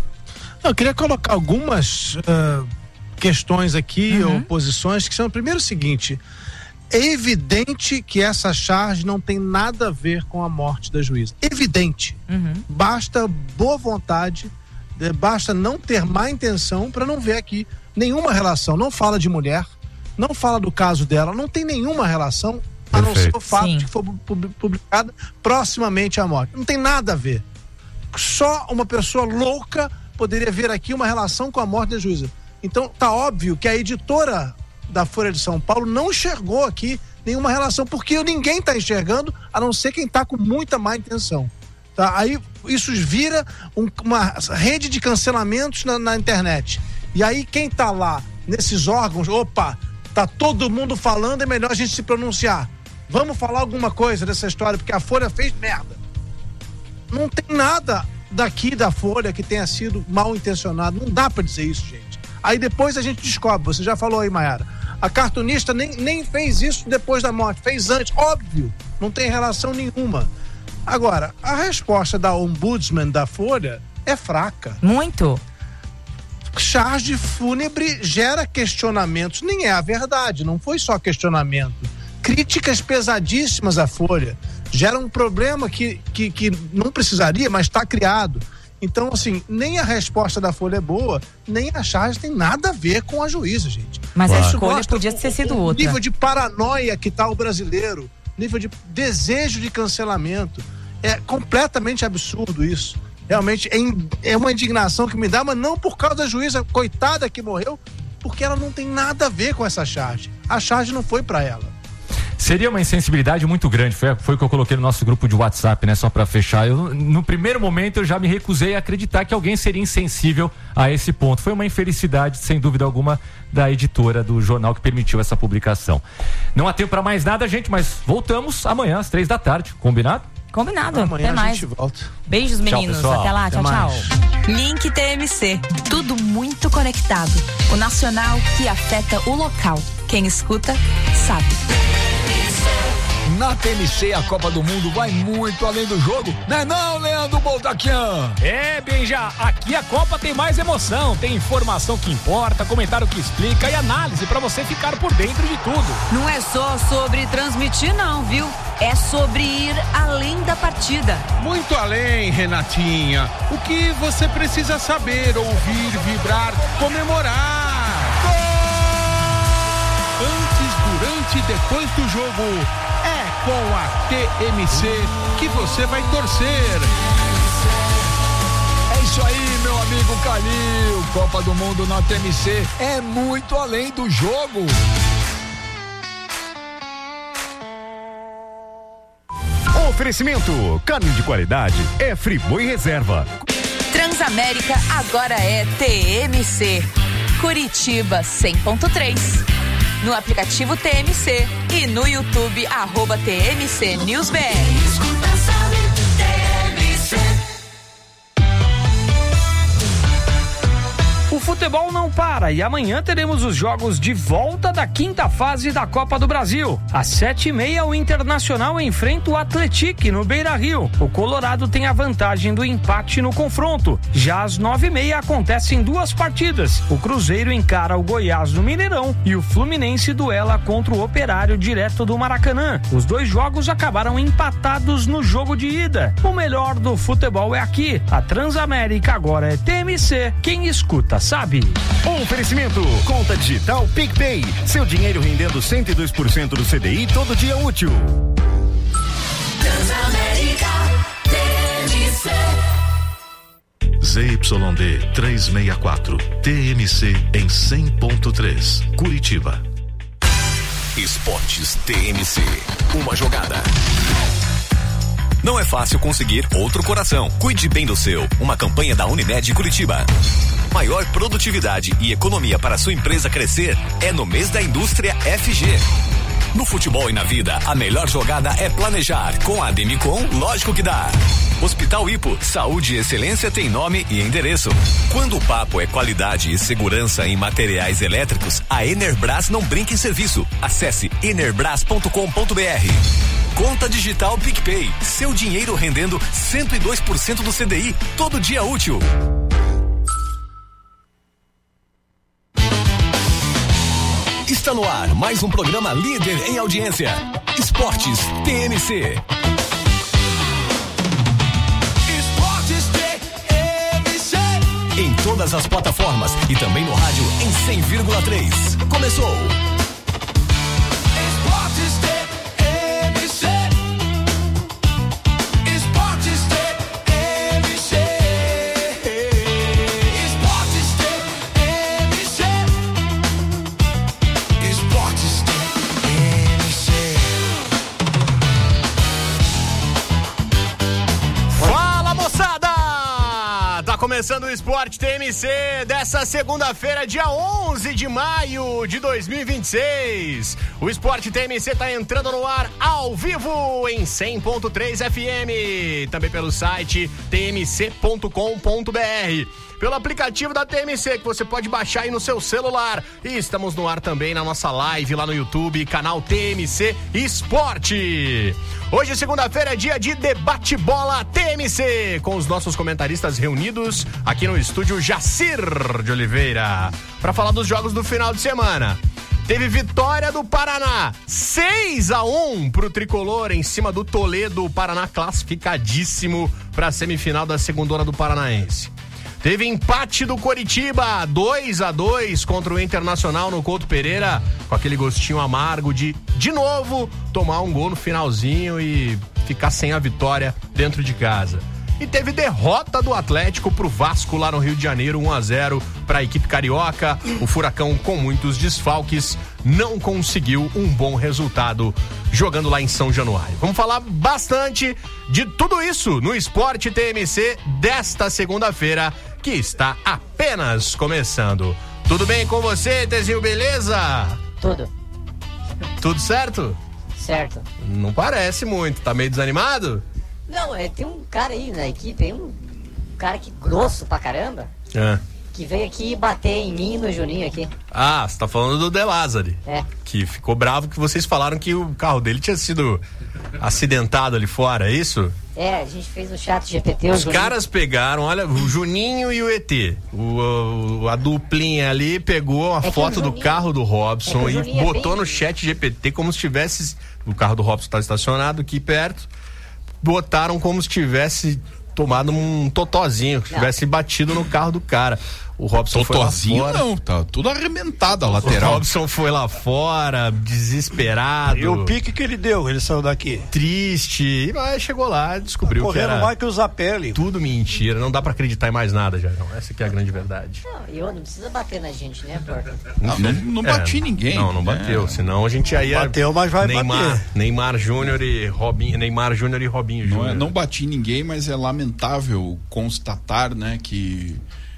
Eu queria colocar algumas uh, questões aqui, Uhum. ou posições, que são, primeiro, o seguinte: é evidente que essa charge não tem nada a ver com a morte da juíza. Evidente. Uhum. Basta boa vontade, eh, basta não ter má intenção para não ver aqui nenhuma relação. Não fala de mulher, não fala do caso dela, não tem nenhuma relação, a não ser o fato Sim. de que foi pub- publicada proximamente à morte. Não tem nada a ver. Só uma pessoa louca poderia ver aqui uma relação com a morte da juíza. Então tá óbvio que a editora da Folha de São Paulo não enxergou aqui nenhuma relação, porque ninguém tá enxergando, a não ser quem tá com muita má intenção. Tá? Aí isso vira um, uma rede de cancelamentos na, na internet. E aí quem tá lá nesses órgãos, opa, tá todo mundo falando, é melhor a gente se pronunciar. Vamos falar alguma coisa dessa história, porque a Folha fez merda. Não tem nada daqui da Folha que tenha sido mal intencionado. Não dá pra dizer isso, gente. Aí depois a gente descobre, você já falou aí, Maiara, a cartunista nem, nem fez isso depois da morte, fez antes, óbvio, não tem relação nenhuma. Agora, a resposta da ombudsman da Folha é fraca. Muito. Charge fúnebre gera questionamentos, nem é a verdade, não foi só questionamento. Críticas pesadíssimas à Folha, gera um problema que, que, que não precisaria, mas está criado. Então, assim, nem a resposta da Folha é boa, nem a charge tem nada a ver com a juíza, gente. Mas Isso a escolha mostra podia ter sido o outra. nível de paranoia que está o brasileiro, nível de desejo de cancelamento. É completamente absurdo isso. Realmente é, é uma indignação que me dá, mas não por causa da juíza coitada que morreu, porque ela não tem nada a ver com essa charge. A charge não foi para ela. Seria uma insensibilidade muito grande, foi, foi o que eu coloquei no nosso grupo de WhatsApp, né? Só pra fechar. Eu, no primeiro momento eu já me recusei a acreditar que alguém seria insensível a esse ponto. Foi uma infelicidade, sem dúvida alguma, da editora do jornal que permitiu essa publicação. Não há tempo pra mais nada, gente, mas voltamos amanhã às três da tarde, combinado? Combinado, Amanhã até a mais. gente volta. Beijos, meninos, Tchau, até lá, Até tchau, tchau. mais. Link T M C. Tudo muito conectado. O nacional que afeta o local. Quem escuta, sabe. Na T M C, a Copa do Mundo vai muito além do jogo, né não, Leandro Boltaquian? É, Benja, aqui a Copa tem mais emoção, tem informação que importa, comentário que explica e análise pra você ficar por dentro de tudo. Não é só sobre transmitir não, viu? É sobre ir além da partida. Muito além, Renatinha. O que você precisa saber, ouvir, vibrar, comemorar. Gol! Antes, durante e depois do jogo, é com a T M C que você vai torcer. É isso aí, meu amigo Calil. Copa do Mundo na T M C é muito além do jogo. Oferecimento, carne de qualidade é Friboi Reserva. Transamérica agora é T M C. Curitiba cem ponto três. No aplicativo T M C e no YouTube, arroba T M C News B R. futebol não para e amanhã teremos os jogos de volta da quinta fase da Copa do Brasil. Às sete e meia, o Internacional enfrenta o Atlético no Beira-Rio. O Colorado tem a vantagem do empate no confronto. Já às nove e meia acontecem duas partidas. O Cruzeiro encara o Goiás no Mineirão e o Fluminense duela contra o Operário direto do Maracanã. Os dois jogos acabaram empatados no jogo de ida. O melhor do futebol é aqui. A Transamérica agora é T M C. Quem escuta sabe. Oferecimento, conta digital PicPay. Seu dinheiro rendendo cento e dois por cento do C D I todo dia útil. Transamérica, T M C. Z Y D trezentos e sessenta e quatro, T M C em cem ponto três, Curitiba. Esportes T M C, uma jogada. Não é fácil conseguir outro coração. Cuide bem do seu. Uma campanha da Unimed Curitiba. Maior produtividade e economia para sua empresa crescer é no mês da indústria F G. No futebol e na vida, a melhor jogada é planejar. Com a Demicon, lógico que dá. Hospital Hipo, saúde e excelência tem nome e endereço. Quando o papo é qualidade e segurança em materiais elétricos, a Enerbras não brinca em serviço. Acesse enerbras ponto com ponto b r. Conta digital PicPay, seu dinheiro rendendo cento e dois por cento do C D I, todo dia útil. Está no ar mais um programa líder em audiência. Esportes T M C. Esportes T M C. Em todas as plataformas e também no rádio em cem vírgula três. Começou. Esportes T M C. Esportes T M C. Esportes T M C. Esportes T M C. Fala, moçada! Tá começando o Esporte T M C dessa segunda-feira, dia onze de maio de dois mil e vinte e seis. O Esporte T M C tá entrando no ar ao vivo em cem ponto três F M, também pelo site t m c ponto com ponto b r. Pelo aplicativo da T M C, que você pode baixar aí no seu celular. E estamos no ar também na nossa live lá no YouTube, canal T M C Esporte. Hoje, segunda-feira, é dia de Debate Bola T M C, com os nossos comentaristas reunidos aqui no estúdio Jacir de Oliveira, para falar dos jogos do final de semana. Teve vitória do Paraná, seis a um pro Tricolor em cima do Toledo. O Paraná classificadíssimo para a semifinal da segundona do Paranaense. Teve empate do Coritiba, dois a dois contra o Internacional no Couto Pereira, com aquele gostinho amargo de, de novo, tomar um gol no finalzinho e ficar sem a vitória dentro de casa. E teve derrota do Atlético pro Vasco lá no Rio de Janeiro, um a zero para a equipe carioca. O Furacão, com muitos desfalques, não conseguiu um bom resultado jogando lá em São Januário. Vamos falar bastante de tudo isso no Esporte T M C desta segunda-feira, que está apenas começando. Tudo bem com você, Tezinho, beleza? Tudo. Tudo certo? Certo. Não parece muito, tá meio desanimado? Não, é, tem um cara aí na equipe, tem um cara que grosso pra caramba, É. que veio aqui bater em mim e no Juninho aqui. Ah, você tá falando do De Lázari. É. Que ficou bravo que vocês falaram que o carro dele tinha sido acidentado ali fora, é isso? É, a gente fez o chat G P T. Os Juninho... caras pegaram, olha, o Juninho e o E T. O, o- a duplinha ali pegou a É que foto o do Juninho- carro do é Robson que o e Juninho é botou bem- no chat G P T como se tivesse. O carro do Robson tá estacionado aqui perto. Botaram como se tivesse tomado um totozinho, que Não. tivesse batido no carro do cara. O Robson Totozinho foi lá fora. não, tá tudo arrebentado a O lateral. Robson foi lá fora, desesperado. E o pique que ele deu, ele saiu daqui. Triste. Mas chegou lá, descobriu que Correndo era mais que o Zapelli. tudo mentira. Não dá pra acreditar em mais nada, já. Essa que é a grande verdade. Não, e eu não precisa bater na gente, né, Porca? Não, não, não bati É, ninguém. Não, não bateu. É. Senão a gente aí ia. Bateu, mas vai Neymar, bater. Neymar Júnior e Robinho. Neymar Júnior e Robinho Não, Júnior. é, não bati ninguém, mas é lamentável constatar, né, que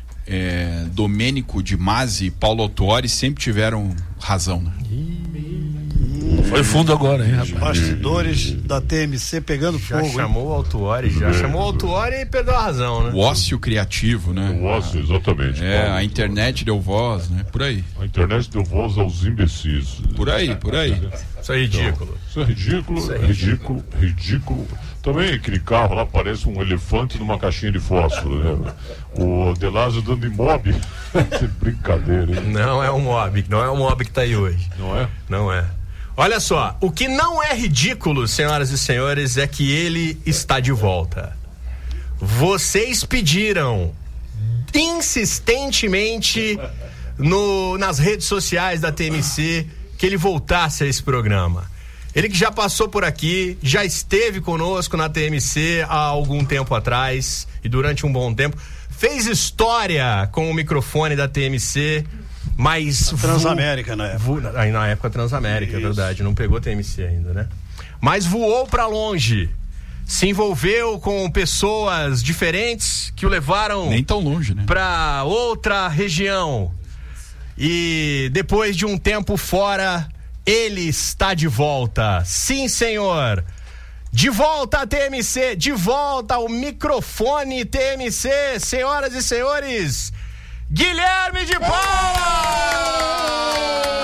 é, Domênico de Masi e Paulo Autuori sempre tiveram razão, né? Foi fundo agora, hein, rapaz? Bastidores da T M C pegando Já fogo. chamou o Autuori, já É. chamou o Autuori e perdeu a razão, né? O ócio criativo, né? O ócio, exatamente. É, Paulo. a internet deu voz, né? Por aí. A internet deu voz aos imbecis. Por aí, por aí. Isso é ridículo. Então, isso é ridículo, Isso é ridículo, ridículo. Também aquele carro lá parece um elefante numa caixinha de fósforo, né? O Delazio dando imob. Que brincadeira, hein? Não é um mob, não é o mob que tá aí hoje. Não é? Não é. Olha só, o que não é ridículo, senhoras e senhores, é que ele está de volta. Vocês pediram insistentemente no, nas redes sociais da T M C que ele voltasse a esse programa. Ele que já passou por aqui, já esteve conosco na T M C há algum tempo atrás e durante um bom tempo, fez história com o microfone da T M C, mas... Transamérica, na época. Vo, aí na época Transamérica, Isso. é verdade, não pegou T M C ainda, né? Mas voou pra longe, se envolveu com pessoas diferentes que o levaram... Nem tão longe, né? Pra outra região. E depois de um tempo fora, ele está de volta. Sim, senhor. De volta a T M C, de volta ao microfone T M C, senhoras e senhores, Guilherme de Paula!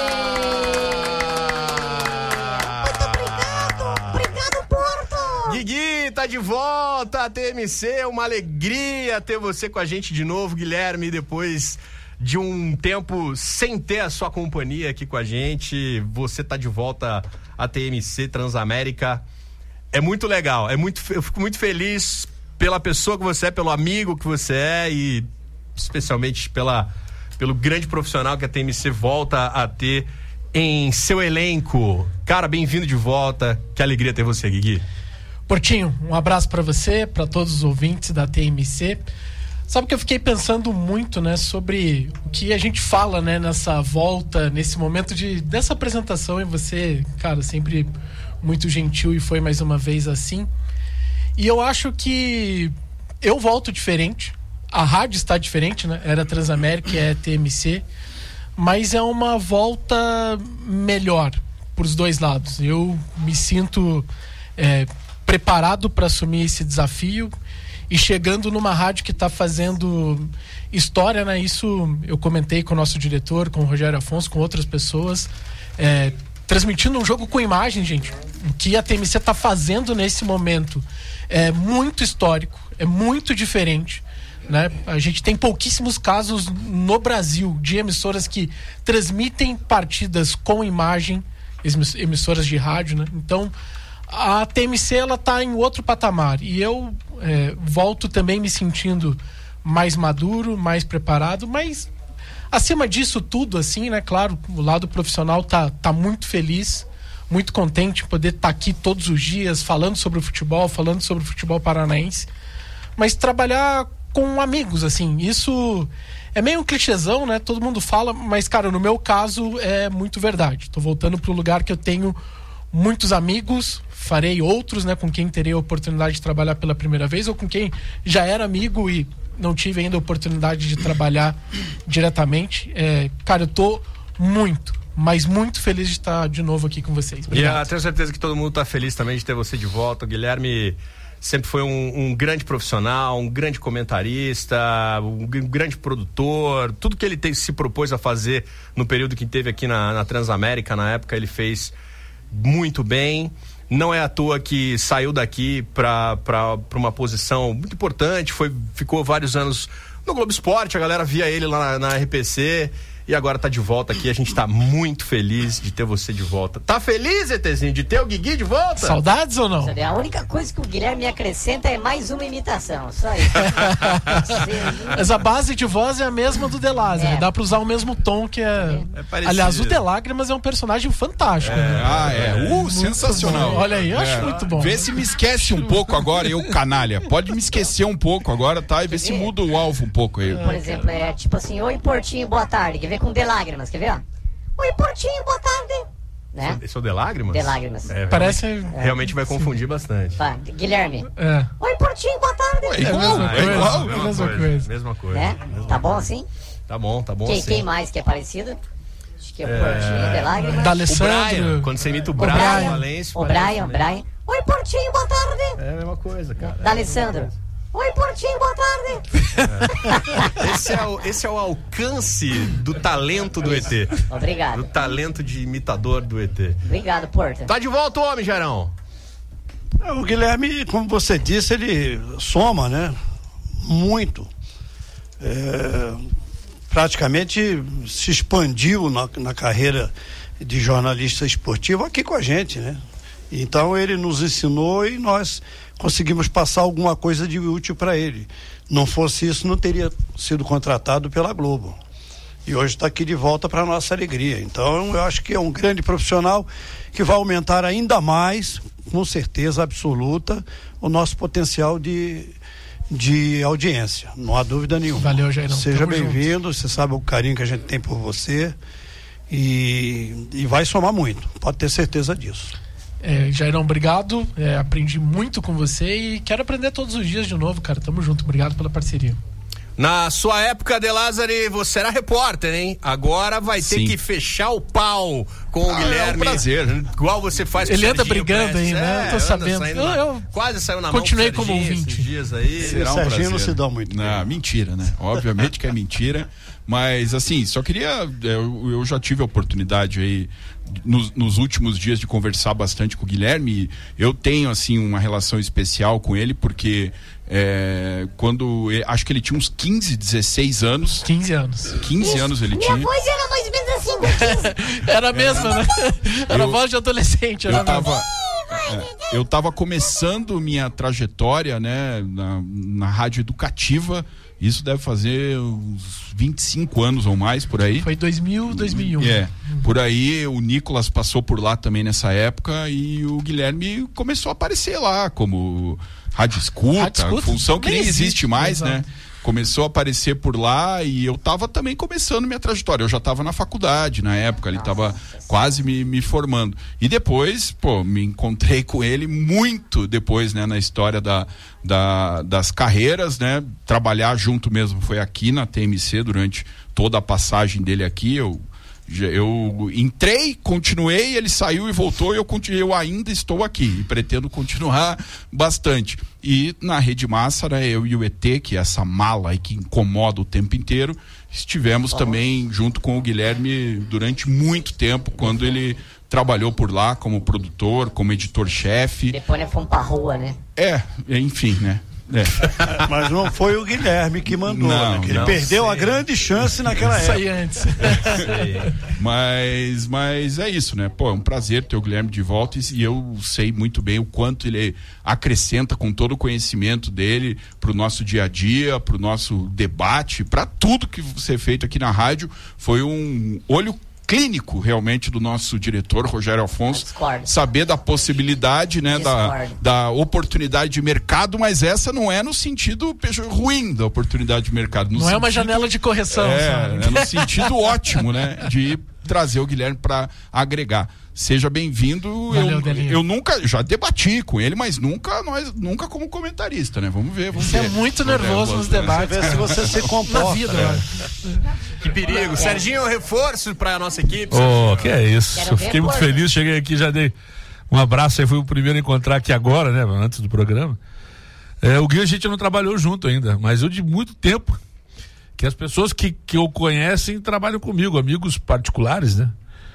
Obrigado, Porto! Guigui, tá de volta a T M C, uma alegria ter você com a gente de novo, Guilherme, depois de um tempo sem ter a sua companhia aqui com a gente, você tá de volta a T M C Transamérica. É muito legal, é muito, eu fico muito feliz pela pessoa que você é, pelo amigo que você é e especialmente pela, pelo grande profissional que a T M C volta a ter em seu elenco. Cara, bem-vindo de volta, que alegria ter você, Guigui. Portinho, um abraço pra você, pra todos os ouvintes da T M C. Sabe que eu fiquei pensando muito, né, sobre o que a gente fala, né, nessa volta, nesse momento de, dessa apresentação, e você, cara, sempre muito gentil e foi mais uma vez assim. E eu acho que eu volto diferente, a rádio está diferente, né, era Transamérica e é T M C, mas é uma volta melhor pros dois lados. Eu me sinto é, preparado para assumir esse desafio e chegando numa rádio que está fazendo história, né? Isso eu comentei com o nosso diretor, com o Rogério Afonso, com outras pessoas, é, transmitindo um jogo com imagem, gente. O que a T M C está fazendo nesse momento é muito histórico, é muito diferente, né? A gente tem pouquíssimos casos no Brasil de emissoras que transmitem partidas com imagem, emissoras de rádio, né? Então a T M C ela tá em outro patamar e eu é, volto também me sentindo mais maduro, mais preparado, mas acima disso tudo, assim, né? Claro, o lado profissional tá, tá muito feliz, muito contente de poder estar tá aqui todos os dias falando sobre o futebol, falando sobre o futebol paranaense, mas trabalhar com amigos, assim, isso é meio um clichêzão, né? Todo mundo fala, mas cara, no meu caso é muito verdade. Tô voltando pro lugar que eu tenho muitos amigos, farei outros, né, com quem terei a oportunidade de trabalhar pela primeira vez ou com quem já era amigo e não tive ainda a oportunidade de trabalhar diretamente. É, cara, eu tô muito, mas muito feliz de estar de novo aqui com vocês. Obrigado. E eu tenho certeza que todo mundo tá feliz também de ter você de volta. O Guilherme sempre foi um, um grande profissional, um grande comentarista, um grande produtor. Tudo que ele te, se propôs a fazer no período que teve aqui na, na Transamérica, na época, ele fez muito bem. Não é à toa que saiu daqui para uma posição muito importante, foi, ficou vários anos no Globo Esporte, a galera via ele lá na, na R P C e agora tá de volta aqui. A gente tá muito feliz de ter você de volta. Tá feliz, ETzinho, de ter o Guigui de volta? Saudades ou não? A única coisa que o Guilherme acrescenta é mais uma imitação, só isso. Mas a base de voz é a mesma do Delagrimas, é. Dá pra usar o mesmo tom que é... é Aliás, o Delagrimas é um personagem fantástico. É. Né? Ah, é. Uh, muito sensacional. Bom. Olha aí, eu é. acho muito bom. Vê se me esquece um pouco agora, eu canalha. Pode me esquecer um pouco agora, tá? E vê se muda o alvo um pouco aí. Por exemplo, é tipo assim, oi Portinho, boa tarde. Quer ver com Delagrimas, quer ver? Ó? Oi Portinho, boa tarde. Né? Esse é o Delágrimas? Delágrimas. É, Parece. Realmente, é, realmente vai confundir bastante. Tá, Guilherme. É. Oi Portinho, boa tarde. É igual, é, é igual. Mesma, mesma coisa. Mesma coisa. Né? Mesma tá coisa. bom assim? Tá bom, tá bom Quem, assim. quem mais que é parecido? Acho que é o Portinho de Lágrimas. Da Alessandro. O Brian, quando você imita o O Brian, Brian, Valência. o Brian, Brian. Oi, Portinho, boa tarde. É a mesma coisa, cara. Da Alessandro. Oi, Portinho, boa tarde. Esse é, o, esse é o alcance do talento do E T. Obrigado. Do talento de imitador do E T. Obrigado, Porta. Tá de volta o homem, Gerão. O Guilherme, como você disse, ele soma, né? Muito. É, praticamente se expandiu na, na carreira de jornalista esportivo aqui com a gente, né? Então ele nos ensinou e nós conseguimos passar alguma coisa de útil para ele. Não fosse isso, não teria sido contratado pela Globo. E hoje está aqui de volta para nossa alegria. Então eu acho que é um grande profissional que vai aumentar ainda mais, com certeza absoluta, o nosso potencial de, de audiência. Não há dúvida nenhuma. Valeu, Jairão. Seja Tamo bem-vindo, você sabe o carinho que a gente tem por você e, e vai somar muito, pode ter certeza disso. É, Jairão, obrigado. É, aprendi muito com você e quero aprender todos os dias de novo, cara. Tamo junto. Obrigado pela parceria. Na sua época, De Lázari, você era repórter, hein? Agora vai ter Sim. que fechar o pau com Ah, o Guilherme. é um prazer. Igual você faz com Ele o anda Serginho brigando Prestes. aí, né? É, Eu tô anda sabendo. saindo Eu- na- eu quase saiu na continuei mão com o como Serginho ouvinte. esses dias aí. Será um Serginho prazer. não se dá muito bem. Não, mentira, né? Obviamente que é mentira. Mas, assim, só queria... Eu, eu já tive a oportunidade aí, nos, nos últimos dias, de conversar bastante com o Guilherme. Eu tenho, assim, uma relação especial com ele, porque é, quando... Acho que ele tinha uns quinze, dezesseis anos. quinze anos. quinze anos ele Minha tinha. voz era mais ou menos assim, com quinze. Era mesmo, né? Era Eu- voz de adolescente. Era Eu tava, Vai, é, eu tava começando minha trajetória, né, na, na rádio educativa. Isso deve fazer uns vinte e cinco anos ou mais, por aí. Foi dois mil, dois mil e um. É, por aí o Nicolas passou por lá também nessa época e o Guilherme começou a aparecer lá como rádio escuta, Rádio escuta? função que Nem nem existe, existe, mais, exato. né? Começou a aparecer por lá e eu tava também começando minha trajetória. Eu já tava na faculdade na época, ele tava quase me, me formando. E depois, pô, me encontrei com ele muito depois, né, na história da, da, das carreiras, né? Trabalhar junto mesmo foi aqui na T M C durante toda a passagem dele aqui. Eu Eu entrei, continuei, ele saiu e voltou e eu, continuei, eu ainda estou aqui e pretendo continuar bastante. E na Rede Massa, né, eu e o E T, que é essa mala aí que incomoda o tempo inteiro, estivemos também junto com o Guilherme durante muito tempo, quando ele trabalhou por lá como produtor, como editor-chefe. Depois nós fomos pra rua, né? É, enfim, né? É. Mas não foi o Guilherme que mandou, Não, né? Que ele não, perdeu sei. a grande chance naquela Isso época. aí antes. Mas, mas é isso, né? Pô, é um prazer ter o Guilherme de volta e, e eu sei muito bem o quanto ele acrescenta com todo o conhecimento dele pro nosso dia a dia, pro nosso debate, para tudo que você feito aqui na rádio. Foi um olho clínico realmente do nosso diretor Rogério Afonso, saber da possibilidade, né, da, da oportunidade de mercado, mas essa não é no sentido pejo- ruim da oportunidade de mercado. No Não é uma sentido- janela de correção, é, sabe? é no sentido ótimo, né, de trazer o Guilherme para agregar. Seja bem-vindo. Valeu, Eu, Delinho. eu nunca, já debati com ele, mas nunca nós, nunca como comentarista, né? Vamos ver, vamos Você ver. é muito Tô nervoso nos debates. Ver se você se comporta. Na vida, né? né? Que perigo. Serginho, reforço pra nossa equipe. Oh, que é isso. Quero Eu ver, fiquei muito porra. feliz, cheguei aqui, já dei um abraço aí, fui o primeiro a encontrar aqui agora, né, antes do programa. É, o Gui a gente não trabalhou junto ainda, mas eu de muito tempo, que as pessoas que, que o conhecem trabalham comigo, amigos particulares, né,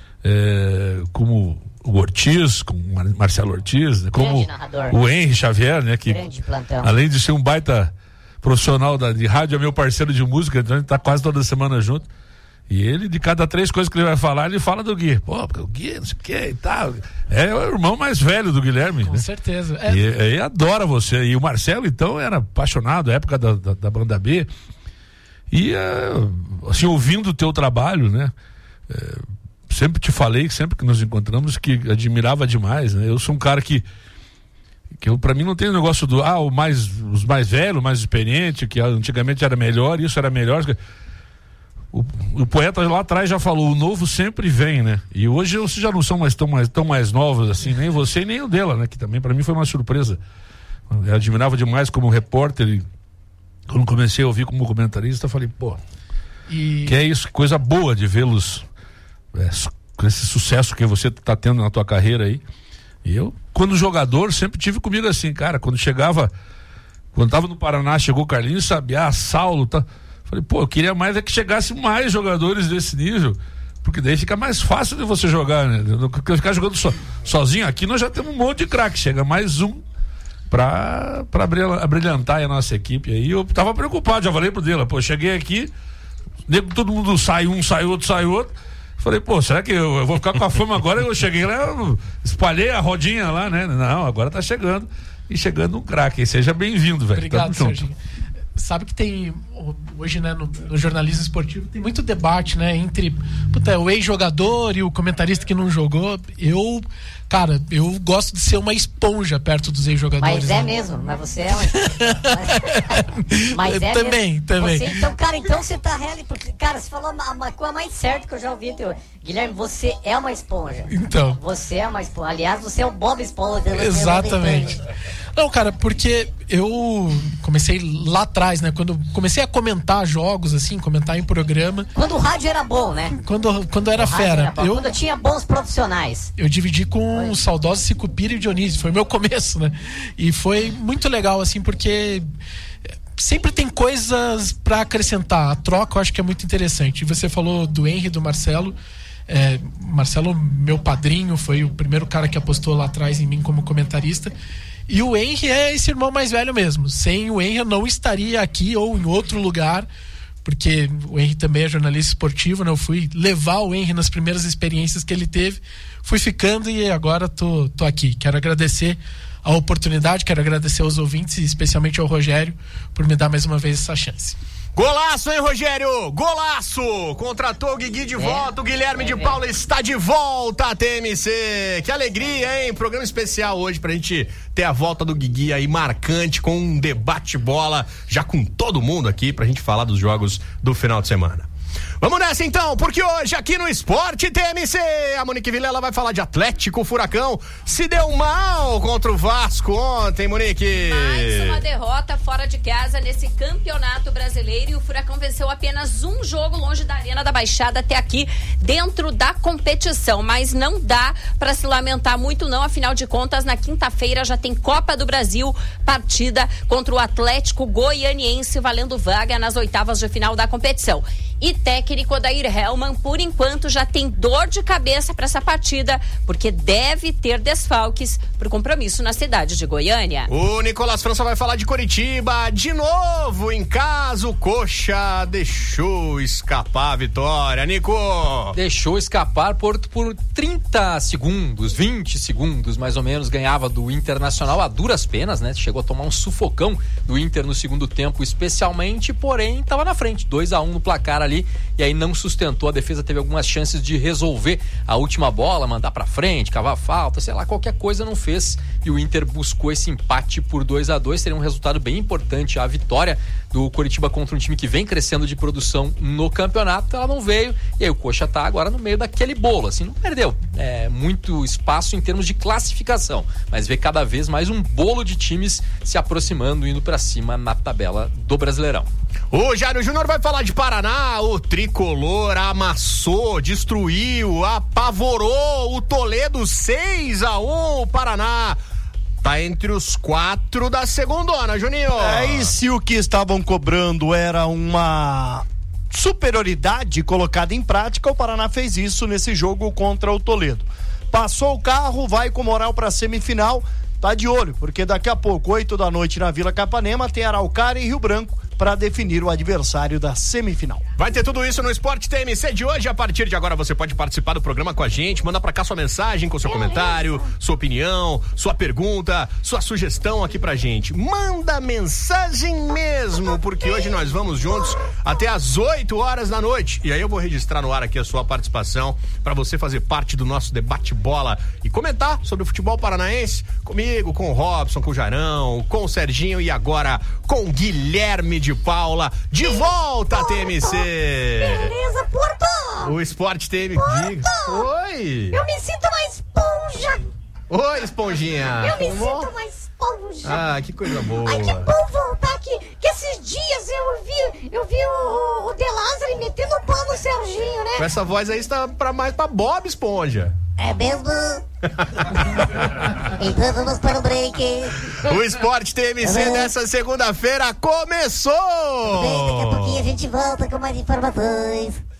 é, como o Ortiz, como o Mar- Marcelo Ortiz, né, como Grande narrador. o Henry Xavier, né, que Grande plantão. além de ser um baita profissional da, de rádio, é meu parceiro de música, então a gente tá quase toda semana junto. E ele, de cada três coisas que ele vai falar, ele fala do Gui. Pô, porque o Gui, não sei o que e tal. É o irmão mais velho do Guilherme. Com né? certeza. É, E ele adora você. E o Marcelo, então, era apaixonado, na época da, da, da banda B. E, é, assim, ouvindo o teu trabalho, né? É, sempre te falei, sempre que nos encontramos, que admirava demais, né? Eu sou um cara que que eu, pra mim não tem o negócio do, ah, o mais, os mais velhos, o mais experiente, que antigamente era melhor, isso era melhor. O, o poeta lá atrás já falou, o novo sempre vem, né? E hoje vocês já não são mais tão mais, tão mais novos assim, nem você e nem o dela, né? Que também pra mim foi uma surpresa. Eu admirava demais como repórter e quando comecei a ouvir como comentarista, falei, pô, e que é isso, coisa boa de vê-los é, com esse sucesso que você tá tendo na tua carreira aí. E eu, quando jogador, sempre tive comigo assim, cara, quando chegava, quando tava no Paraná, chegou o Carlinhos Sabiá, Saulo, tá? Falei, pô, eu queria mais é que chegasse mais jogadores desse nível, porque daí fica mais fácil de você jogar, né? Porque ficar jogando so, sozinho aqui, nós já temos um monte de craque, chega mais um pra, pra brilhantar a nossa equipe aí. Eu tava preocupado, já falei pro dele, pô, cheguei aqui, todo mundo sai um, sai outro, sai outro. Falei, pô, será que eu, eu vou ficar com a fama agora? Eu cheguei lá, eu espalhei a rodinha lá, né? Não, agora tá chegando. E chegando um craque. Seja bem-vindo, velho. Obrigado, Serginho. Sabe que tem, hoje, né, no, no jornalismo esportivo, tem muito debate, né, entre puta, o ex-jogador e o comentarista que não jogou. Eu, cara, eu gosto de ser uma esponja perto dos ex-jogadores. Mas é né? mesmo, mas você é uma mas, mas é também, mesmo. também. Você, então, cara, então você tá real, porque, cara, você falou uma, uma coisa mais certa que eu já ouvi, teu. Guilherme, você é uma esponja. Então. Você é uma esponja. Aliás, você é o Bob Esponja. Exatamente. Não, cara, porque eu comecei lá atrás, né? Quando comecei a comentar jogos, assim, comentar em programa. Quando o rádio era bom, né? Quando, quando era o fera. Era eu, quando tinha bons profissionais. Eu dividi com o saudoso Sicupira e Dionísio. Foi o meu começo, né? E foi muito legal, assim, porque sempre tem coisas pra acrescentar. A troca eu acho que é muito interessante. E você falou do Henry e do Marcelo. É, Marcelo, meu padrinho, foi o primeiro cara que apostou lá atrás em mim como comentarista. E o Henry é esse irmão mais velho mesmo. Sem o Henry eu não estaria aqui ou em outro lugar, porque o Henry também é jornalista esportivo, né? Eu fui levar o Henry nas primeiras experiências que ele teve, fui ficando e agora tô, tô aqui. Quero agradecer a oportunidade, quero agradecer aos ouvintes e especialmente ao Rogério por me dar mais uma vez essa chance. Golaço, hein, Rogério? Golaço! Contratou o Guigui de é, volta, o Guilherme é, de Paula é. está de volta à T M C. Que alegria, hein? Programa especial hoje pra gente ter a volta do Guigui aí marcante, com um debate-bola, já com todo mundo aqui, pra gente falar dos jogos do final de semana. Vamos nessa então, porque hoje aqui no Esporte T M C, a Monique Vilela vai falar de Atlético. O Furacão se deu mal contra o Vasco ontem, Monique. Mais uma derrota fora de casa nesse campeonato brasileiro, e o Furacão venceu apenas um jogo longe da Arena da Baixada até aqui dentro da competição, mas não dá para se lamentar muito não, afinal de contas na quinta-feira já tem Copa do Brasil, partida contra o Atlético Goianiense valendo vaga nas oitavas de final da competição. E técnico Odair Hellmann, por enquanto, já tem dor de cabeça para essa partida, porque deve ter desfalques para o compromisso na cidade de Goiânia. O Nicolás França vai falar de Coritiba, de novo em casa, o Coxa deixou escapar a vitória. Nico! Deixou escapar por, por trinta segundos, vinte segundos, mais ou menos, ganhava do Internacional a duras penas, né? Chegou a tomar um sufocão do Inter no segundo tempo, especialmente, porém, estava na frente, dois a um no placar ali. E aí não sustentou, a defesa teve algumas chances de resolver a última bola, mandar pra frente, cavar falta, sei lá, qualquer coisa não fez, e o Inter buscou esse empate por dois a dois. Seria um resultado bem importante. A vitória do Coritiba contra um time que vem crescendo de produção no campeonato, ela não veio, e aí o Coxa tá agora no meio daquele bolo, assim, não perdeu é, muito espaço em termos de classificação, mas vê cada vez mais um bolo de times se aproximando, indo pra cima na tabela do Brasileirão. O Jairo Júnior vai falar de Paraná. O tricolor amassou, destruiu, apavorou o Toledo, seis a um. O Paraná tá entre os quatro da segundona, Juninho. É, e se o que estavam cobrando era uma superioridade colocada em prática, o Paraná fez isso nesse jogo contra o Toledo. Passou o carro, vai com moral pra semifinal. Tá de olho, porque daqui a pouco, oito da noite na Vila Capanema, tem Araucária e Rio Branco para definir o adversário da semifinal. Vai ter tudo isso no Esporte T M C de hoje. A partir de agora você pode participar do programa com a gente, manda pra cá sua mensagem com seu comentário, sua opinião, sua pergunta, sua sugestão aqui pra gente. Manda mensagem mesmo, porque hoje nós vamos juntos até às oito horas da noite. E aí eu vou registrar no ar aqui a sua participação para você fazer parte do nosso debate bola e comentar sobre o futebol paranaense comigo, com o Robson, com o Jarão, com o Serginho e agora com o Guilherme de Paula, de volta à T M C. Beleza, Porto! O Esporte T M C. Oi! Eu me sinto uma esponja! Oi, esponjinha! Eu me sinto uma esponja! Ah, que coisa boa! Ai, que bom voltar aqui! Que esses dias eu vi, eu vi o, o De Lázari metendo o pau no Serginho, né? Com essa voz aí está pra mais pra Bob Esponja. É mesmo? Então vamos para o break. O Esporte T M C dessa segunda-feira começou! Bem, daqui a pouquinho a gente volta com mais informações.